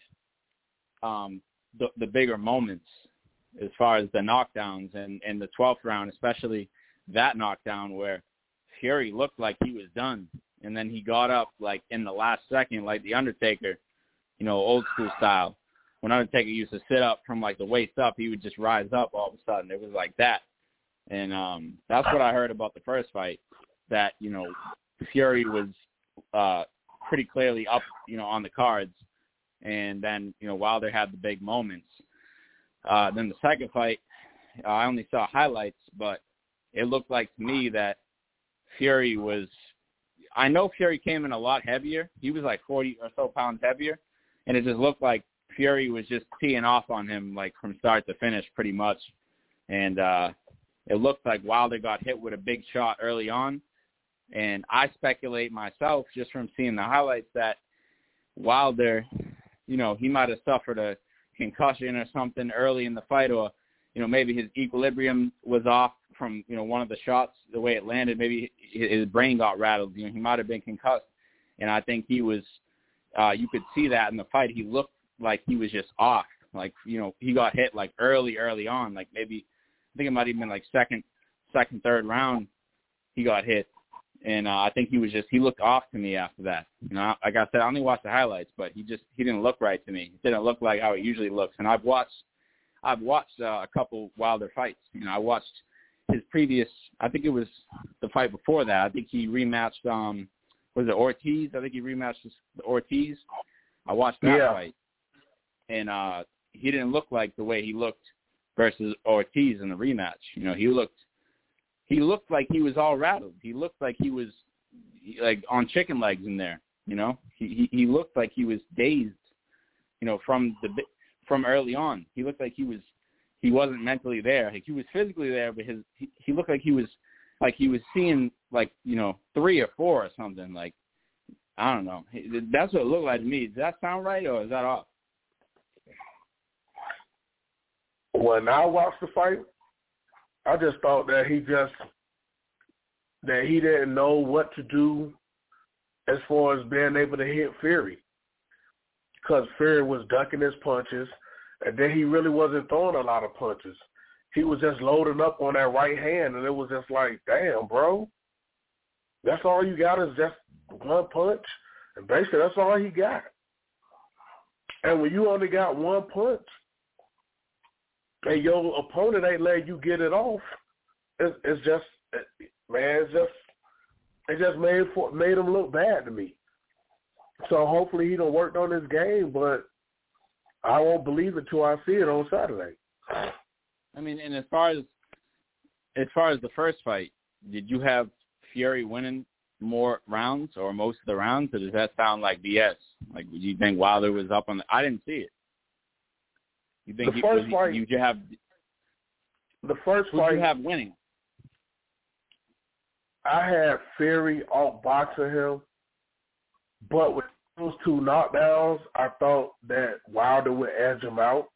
the bigger moments as far as the knockdowns and the 12th round, especially that knockdown where Fury looked like he was done. And then he got up like in the last second, like the Undertaker, old school style. When Undertaker used to sit up from like the waist up, he would just rise up all of a sudden. It was like that. And that's what I heard about the first fight, that, Fury was pretty clearly up, on the cards. And then, Wilder had the big moments. Then the second fight, I only saw highlights, but it looked like to me that Fury was – I know Fury came in a lot heavier. He was like 40 or so pounds heavier, and it just looked like Fury was just teeing off on him like from start to finish pretty much. And it looked like Wilder got hit with a big shot early on. And I speculate myself just from seeing the highlights that Wilder, he might have suffered a concussion or something early in the fight, or, maybe his equilibrium was off from, one of the shots, the way it landed. Maybe his brain got rattled. He might have been concussed. And I think he was, you could see that in the fight. He looked like he was just off. Like, he got hit like early on. Like maybe, I think it might have been like second, third round he got hit. And I think he looked off to me after that. Like I said, I only watched the highlights, but he didn't look right to me. It didn't look like how it usually looks. And I've watched a couple Wilder fights. I watched his previous, I think it was the fight before that. I think he rematched, was it Ortiz? I think he rematched Ortiz. I watched that fight. And he didn't look like the way he looked versus Ortiz in the rematch. He looked like he was all rattled. He looked like he was like on chicken legs in there. He looked like he was dazed. From early on, he looked like he wasn't mentally there. Like he was physically there, but he looked like he was seeing like 3 or 4 or something. Like I don't know. That's what it looked like to me. Does that sound right, or is that off? When I watched the fight, I just thought that he didn't know what to do as far as being able to hit Fury, because Fury was ducking his punches, and then he really wasn't throwing a lot of punches. He was just loading up on that right hand, and it was just like, damn, bro, that's all you got is just one punch? And basically, that's all he got. And when you only got one punch, and your opponent ain't letting you get it off, it just made him look bad to me. So hopefully he done worked on his game, but I won't believe it till I see it on Saturday. I mean, and as far as the first fight, did you have Fury winning more rounds or most of the rounds, or does that sound like BS? Like, do you think Wilder was up on I didn't see it. You think the first fight you have winning? I had Fury outboxing him, but with those two knockdowns, I thought that Wilder would edge him out.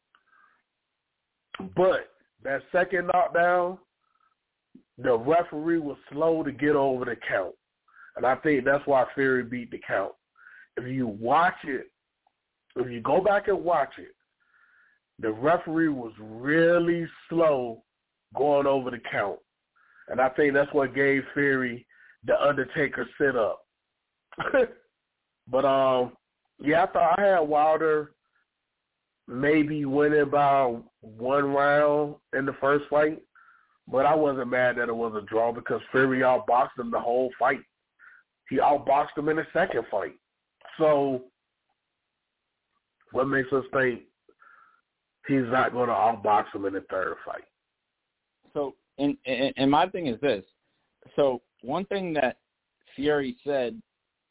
But that second knockdown, the referee was slow to get over the count. And I think that's why Fury beat the count. If you watch it, if you go back and watch it, the referee was really slow going over the count. And I think that's what gave Fury the Undertaker sit-up. But, I thought I had Wilder maybe winning by one round in the first fight. But I wasn't mad that it was a draw because Fury outboxed him the whole fight. He outboxed him in the second fight. So what makes us think he's not going to outbox him in the third fight? So, and my thing is this. So one thing that Fury said,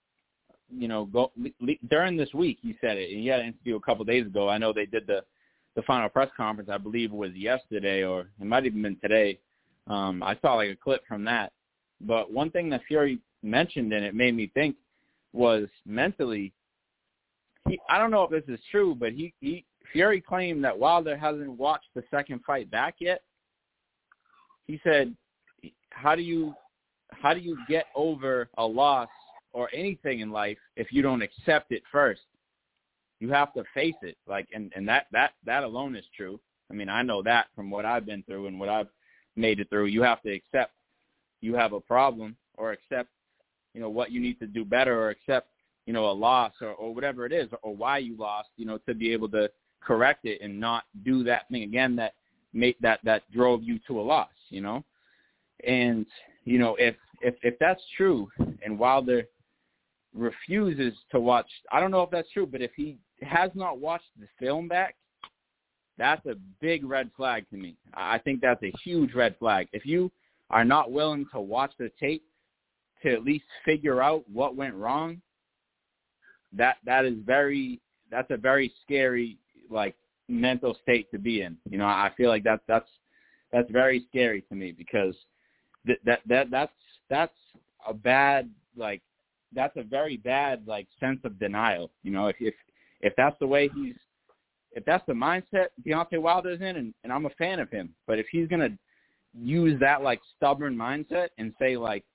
during this week, he said it. He had an interview a couple of days ago. I know they did the final press conference. I believe it was yesterday, or it might have even been today. I saw like a clip from that. But one thing that Fury mentioned, and it made me think, was mentally. I don't know if this is true, but Fury claimed that Wilder hasn't watched the second fight back yet. He said, "How do you get over a loss or anything in life if you don't accept it first? You have to face it." And that alone is true. I mean, I know that from what I've been through and what I've made it through. You have to accept you have a problem, or accept, what you need to do better, or accept, a loss or whatever it is, or why you lost, to be able to correct it and not do that thing again that drove you to a loss, And, if that's true and Wilder refuses to watch, I don't know if that's true, but if he has not watched the film back, that's a big red flag to me. I think that's a huge red flag. If you are not willing to watch the tape to at least figure out what went wrong, that's a very scary, mental state to be in. I feel like that's very scary to me, because that's a bad, that's a very bad, sense of denial. If that's the way if that's the mindset Deontay Wilder's in, and I'm a fan of him, but if he's going to use that, stubborn mindset and say,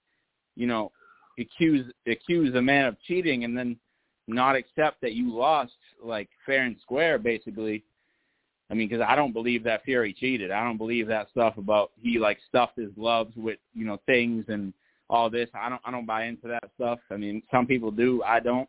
accuse a man of cheating and then not accept that you lost, fair and square, basically. I mean, because I don't believe that Fury cheated. I don't believe that stuff about he, stuffed his gloves with, things and all this. I don't buy into that stuff. I mean, some people do. I don't.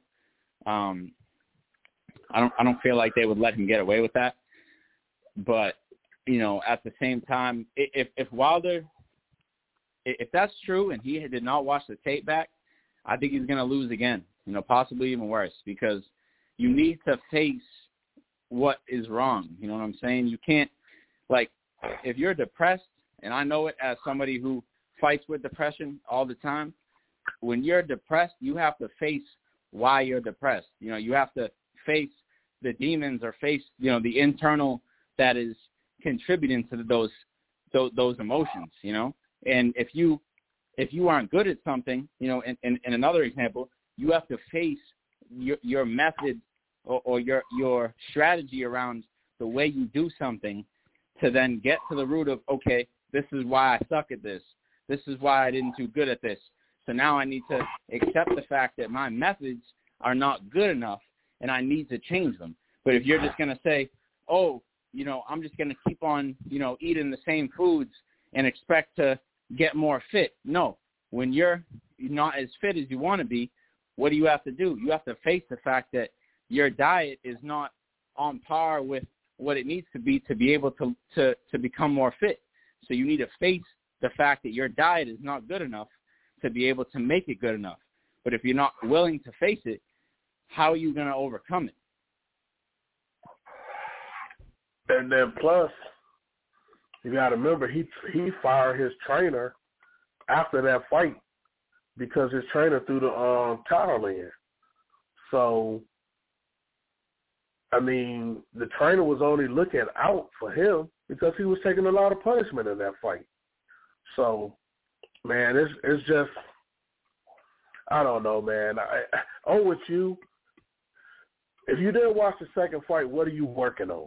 I don't feel like they would let him get away with that. But, at the same time, if Wilder, if that's true and he did not watch the tape back, I think he's going to lose again, possibly even worse, because you need to face what is wrong. You know what I'm saying? You can't, if you're depressed, and I know it as somebody who fights with depression all the time, when you're depressed, you have to face why you're depressed. You have to face the demons, or face, the internal that is contributing to those emotions, And if you aren't good at something, in another example, you have to face your method or your strategy around the way you do something to then get to the root of, okay, this is why I suck at this. This is why I didn't do good at this. So now I need to accept the fact that my methods are not good enough and I need to change them. But if you're just going to say, oh, I'm just going to keep on, eating the same foods and expect to get more fit. No, when you're not as fit as you want to be, what do you have to do? You have to face the fact that your diet is not on par with what it needs to be able to become more fit. So you need to face the fact that your diet is not good enough to be able to make it good enough. But if you're not willing to face it, how are you going to overcome it? And then plus, you got to remember, he fired his trainer after that fight because his trainer threw the towel in. So, I mean, the trainer was only looking out for him because he was taking a lot of punishment in that fight. So, man, it's just, I don't know, man. I'm with you. If you didn't watch the second fight, what are you working on?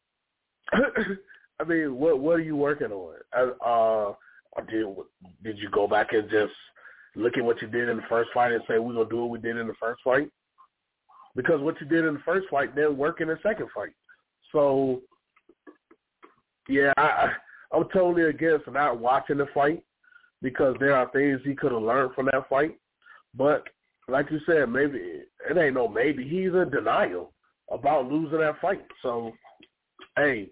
I mean, what are you working on? Did you go back and just look at what you did in the first fight and say, we're going to do what we did in the first fight? Because what you did in the first fight didn't work in the second fight. So, yeah, I'm totally against not watching the fight because there are things he could have learned from that fight. But like you said, maybe it ain't no maybe. He's in denial about losing that fight. So, hey,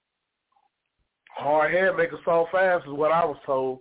hard head make a soft fast is what I was told.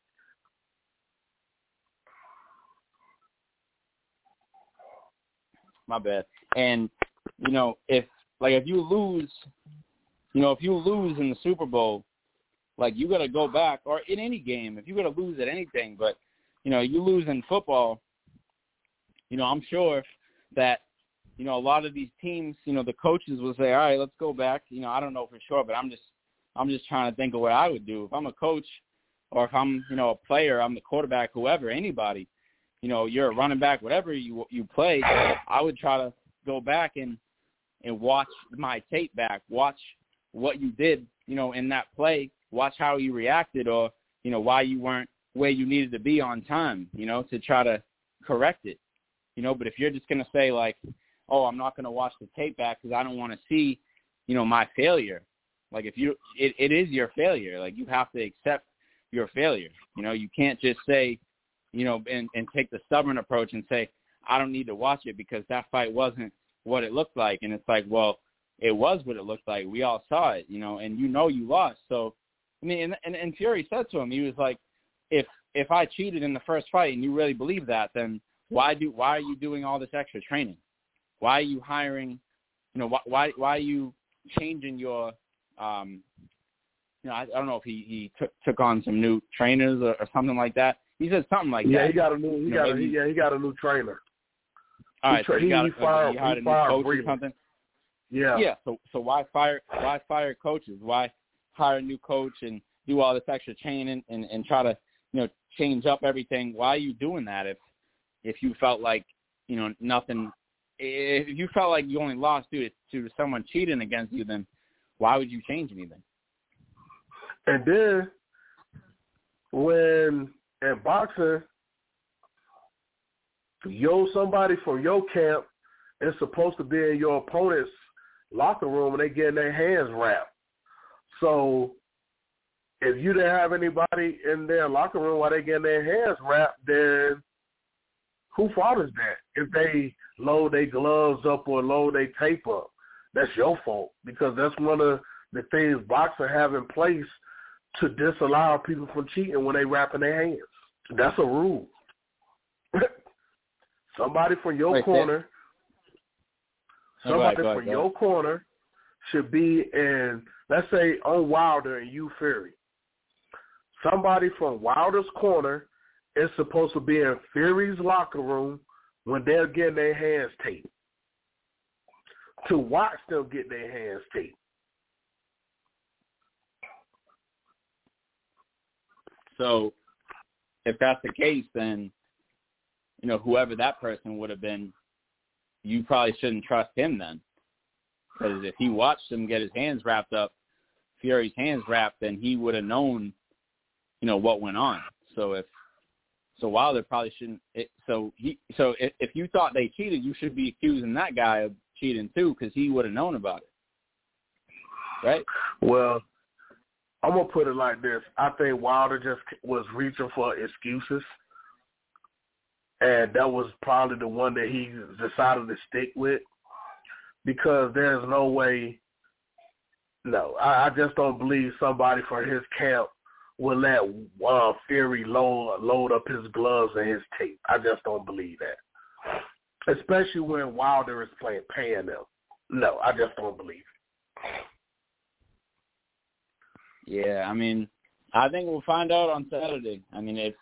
My bad. And, if you lose, if you lose in the Super Bowl, you got to go back, or in any game, if you got to lose at anything, but, you lose in football, I'm sure that, a lot of these teams, the coaches will say, all right, let's go back. I don't know for sure, but I'm just trying to think of what I would do. If I'm a coach or if I'm, a player, I'm the quarterback, whoever, anybody, you're a running back, whatever you play, I would try to go back and watch my tape back, watch what you did, in that play, watch how you reacted or, why you weren't where you needed to be on time, to try to correct it. But if you're just going to say oh, I'm not going to watch the tape back because I don't want to see, my failure. It is your failure. You have to accept your failure. You can't just say, and take the stubborn approach and say, I don't need to watch it because that fight wasn't what it looked like. And it's well, it was what it looked like. We all saw it, and you lost. So, I mean, and Fury said to him, he was like, if I cheated in the first fight and you really believe that, then why are you doing all this extra training? Why are you hiring, why are you changing your, I don't know if he took on some new trainers or something like that. He said something like that. Yeah, he got a new trainer. All right, so he hired a new coach or something. Yeah. Yeah. So why fire coaches? Why hire a new coach and do all this extra training and try to change up everything? Why are you doing that if you felt like nothing? If you felt like you only lost due to someone cheating against you, then why would you change anything? And then when in boxing, somebody from your camp is supposed to be in your opponent's locker room and they getting their hands wrapped. So if you didn't have anybody in their locker room while they getting their hands wrapped, then who fault is that? If they load their gloves up or load their tape up, that's your fault because that's one of the things boxers have in place to disallow people from cheating when they wrapping their hands. That's a rule. Somebody from your corner, your corner should be in, let's say, on Wilder and you Fury. Somebody from Wilder's corner is supposed to be in Fury's locker room when they're getting their hands taped, to watch them get their hands taped. So if that's the case, then, whoever that person would have been, you probably shouldn't trust him then. Because if he watched him get his hands wrapped up, Fury's hands wrapped, then he would have known, what went on. So Wilder probably shouldn't. If you thought they cheated, you should be accusing that guy of cheating too, because he would have known about it, right? Well, I'm gonna put it like this: I think Wilder just was reaching for excuses. and that was probably the one that he decided to stick with, because there's no way. No, I just don't believe somebody for his camp will let Fury load up his gloves and his tape. I just don't believe that, especially when Wilder is paying them. No, I just don't believe it. Yeah, I mean, I think we'll find out on Saturday. I mean, if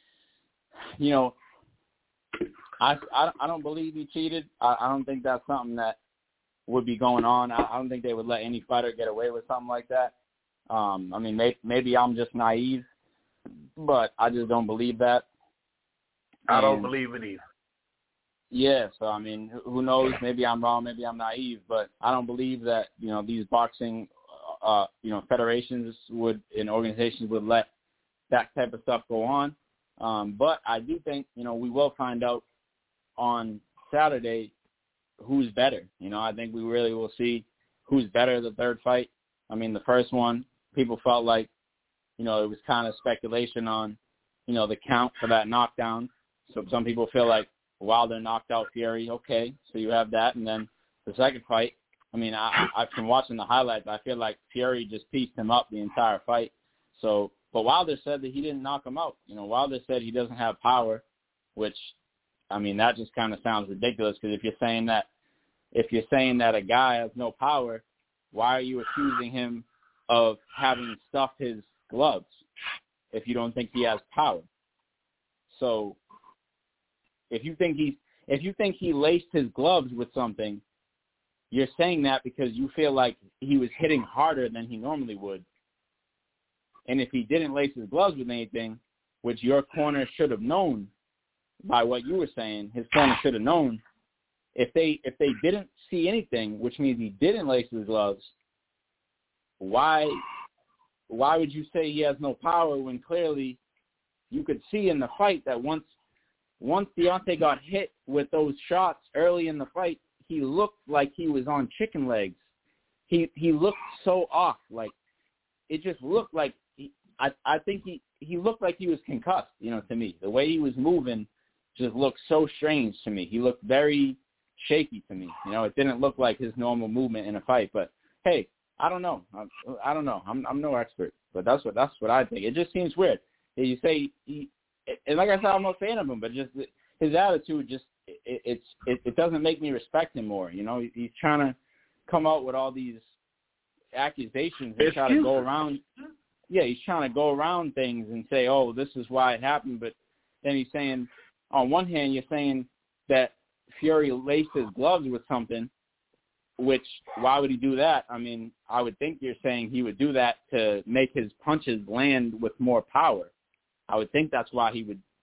I don't believe he cheated. I don't think that's something that would be going on. I don't think they would let any fighter get away with something like that. I mean, maybe I'm just naive, but I just don't believe that. I don't believe it either. Yeah, so I mean, who knows? Maybe I'm wrong. Maybe I'm naive, but I don't believe that these boxing federations and organizations would let that type of stuff go on. But I do think we will find out on Saturday who's better. I think we really will see who's better the third fight. I mean, the first one, people felt like, it was kind of speculation on, the count for that knockdown. So some people feel like Wilder knocked out Fury. Okay, so you have that. And then the second fight, I mean, I've been watching the highlights. I feel like Fury just pieced him up the entire fight. So, but Wilder said that he didn't knock him out. Wilder said he doesn't have power, which, I mean, that just kind of sounds ridiculous, because if you're saying that a guy has no power, why are you accusing him of having stuffed his gloves if you don't think he has power? So if you think he laced his gloves with something, you're saying that because you feel like he was hitting harder than he normally would. And if he didn't lace his gloves with anything, which your corner should have known by what you were saying, his corner should have known, if they didn't see anything, which means he didn't lace his gloves, why would you say he has no power when clearly you could see in the fight that once Deontay got hit with those shots early in the fight, he looked like he was on chicken legs. He looked so off. Like, it just looked like I think he looked like he was concussed, to me. The way he was moving just looked so strange to me. He looked very shaky to me. It didn't look like his normal movement in a fight. But hey, I don't know. I don't know. I'm no expert, but that's what I think. It just seems weird. You say and like I said, I'm not a fan of him, but just his attitude it doesn't make me respect him more. He's trying to come out with all these accusations and try to go around. Yeah, he's trying to go around things and say, oh, this is why it happened. But then he's saying, on one hand, you're saying that Fury laced his gloves with something, which, why would he do that? I mean, I would think you're saying he would do that to make his punches land with more power. I would think that's where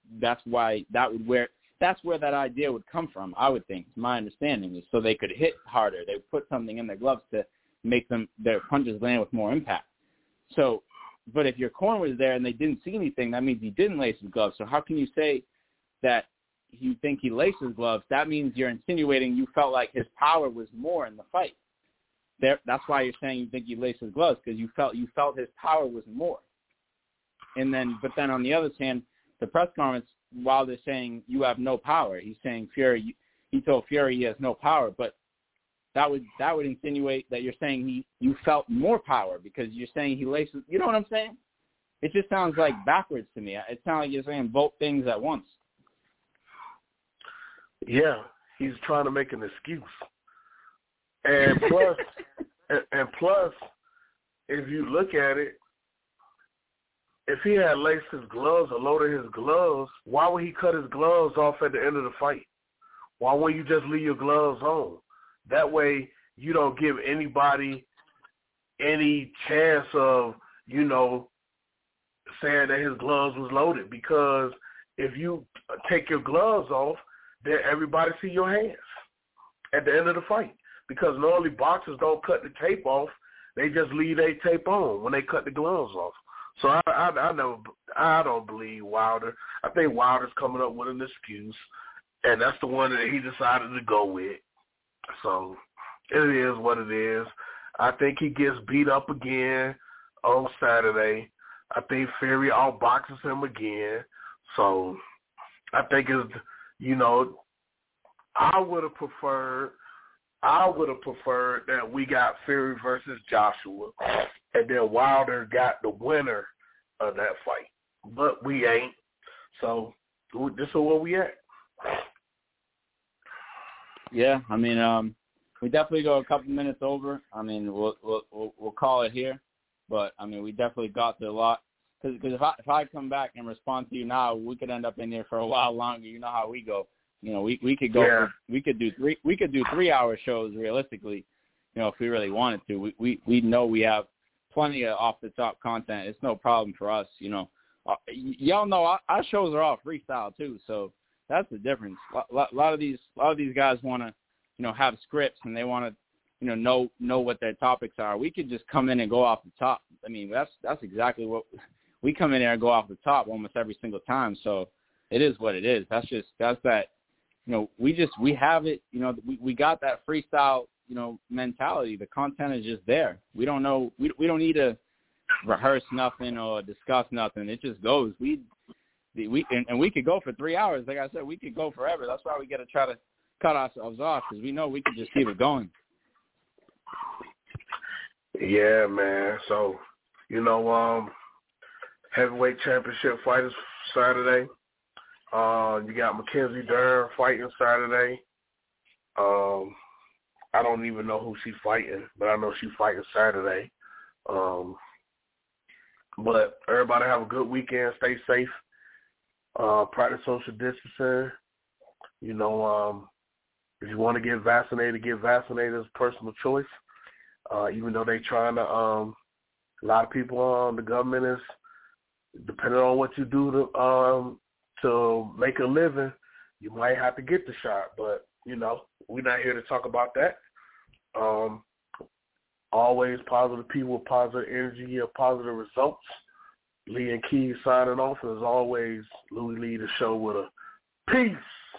that idea would come from, I would think. My understanding is so they could hit harder. They would put something in their gloves to make their punches land with more impact. So, but if your corner was there and they didn't see anything, that means he didn't lace his gloves. So how can you say that you think he laced his gloves? That means you're insinuating you felt like his power was more in the fight. That's why you're saying you think he laced his gloves, because you felt his power was more. But then on the other hand, the press conference, while they're saying you have no power, he's saying he told Fury he has no power, but that would insinuate that you're saying you felt more power because you're saying he laces. You know what I'm saying? It just sounds like backwards to me. It sounds like you're saying both things at once. Yeah, he's trying to make an excuse. And plus, if you look at it, if he had laced his gloves or loaded his gloves, why would he cut his gloves off at the end of the fight? Why wouldn't you just leave your gloves on? That way you don't give anybody any chance of, saying that his gloves was loaded. Because if you take your gloves off, then everybody see your hands at the end of the fight. Because normally boxers don't cut the tape off. They just leave their tape on when they cut the gloves off. So I don't believe Wilder. I think Wilder's coming up with an excuse, and that's the one that he decided to go with. So it is what it is. I think he gets beat up again on Saturday. I think Fury outboxes him again. So I think I would have preferred that we got Fury versus Joshua, and then Wilder got the winner of that fight. But we ain't. So this is where we at. Yeah, I mean, we definitely go a couple minutes over. I mean, we'll call it here. But I mean, we definitely got to a lot. Because if I come back and respond to you now, we could end up in here for a while longer. You know how we go. We could go. We could do 3-hour shows realistically. If we really wanted to. We know we have plenty of off the top content. It's no problem for us. Y'all know our shows are all freestyle too. So that's the difference. A lot of these guys want to have scripts and they want to know what their topics are. We could just come in and go off the top. I mean, that's exactly what we come in there and go off the top almost every single time. So it is what it is. That's that. We have it. We got that freestyle. Mentality. The content is just there. We don't know. We don't need to rehearse nothing or discuss nothing. It just goes. We could go for 3 hours. Like I said, we could go forever. That's why we got to try to cut ourselves off because we know we could just keep it going. Yeah, man. So, heavyweight championship fighters Saturday. You got Mackenzie Dern fighting Saturday. I don't even know who she's fighting, but I know she's fighting Saturday. But everybody have a good weekend. Stay safe. Practice social distancing. If you want to get vaccinated as a personal choice. Even though they trying to, a lot of people, the government is, depending on what you do to make a living, you might have to get the shot. But, we're not here to talk about that. Always positive people, positive energy, positive results. Lee and Keys signing off. As always, Louis Lee, the show with a peace.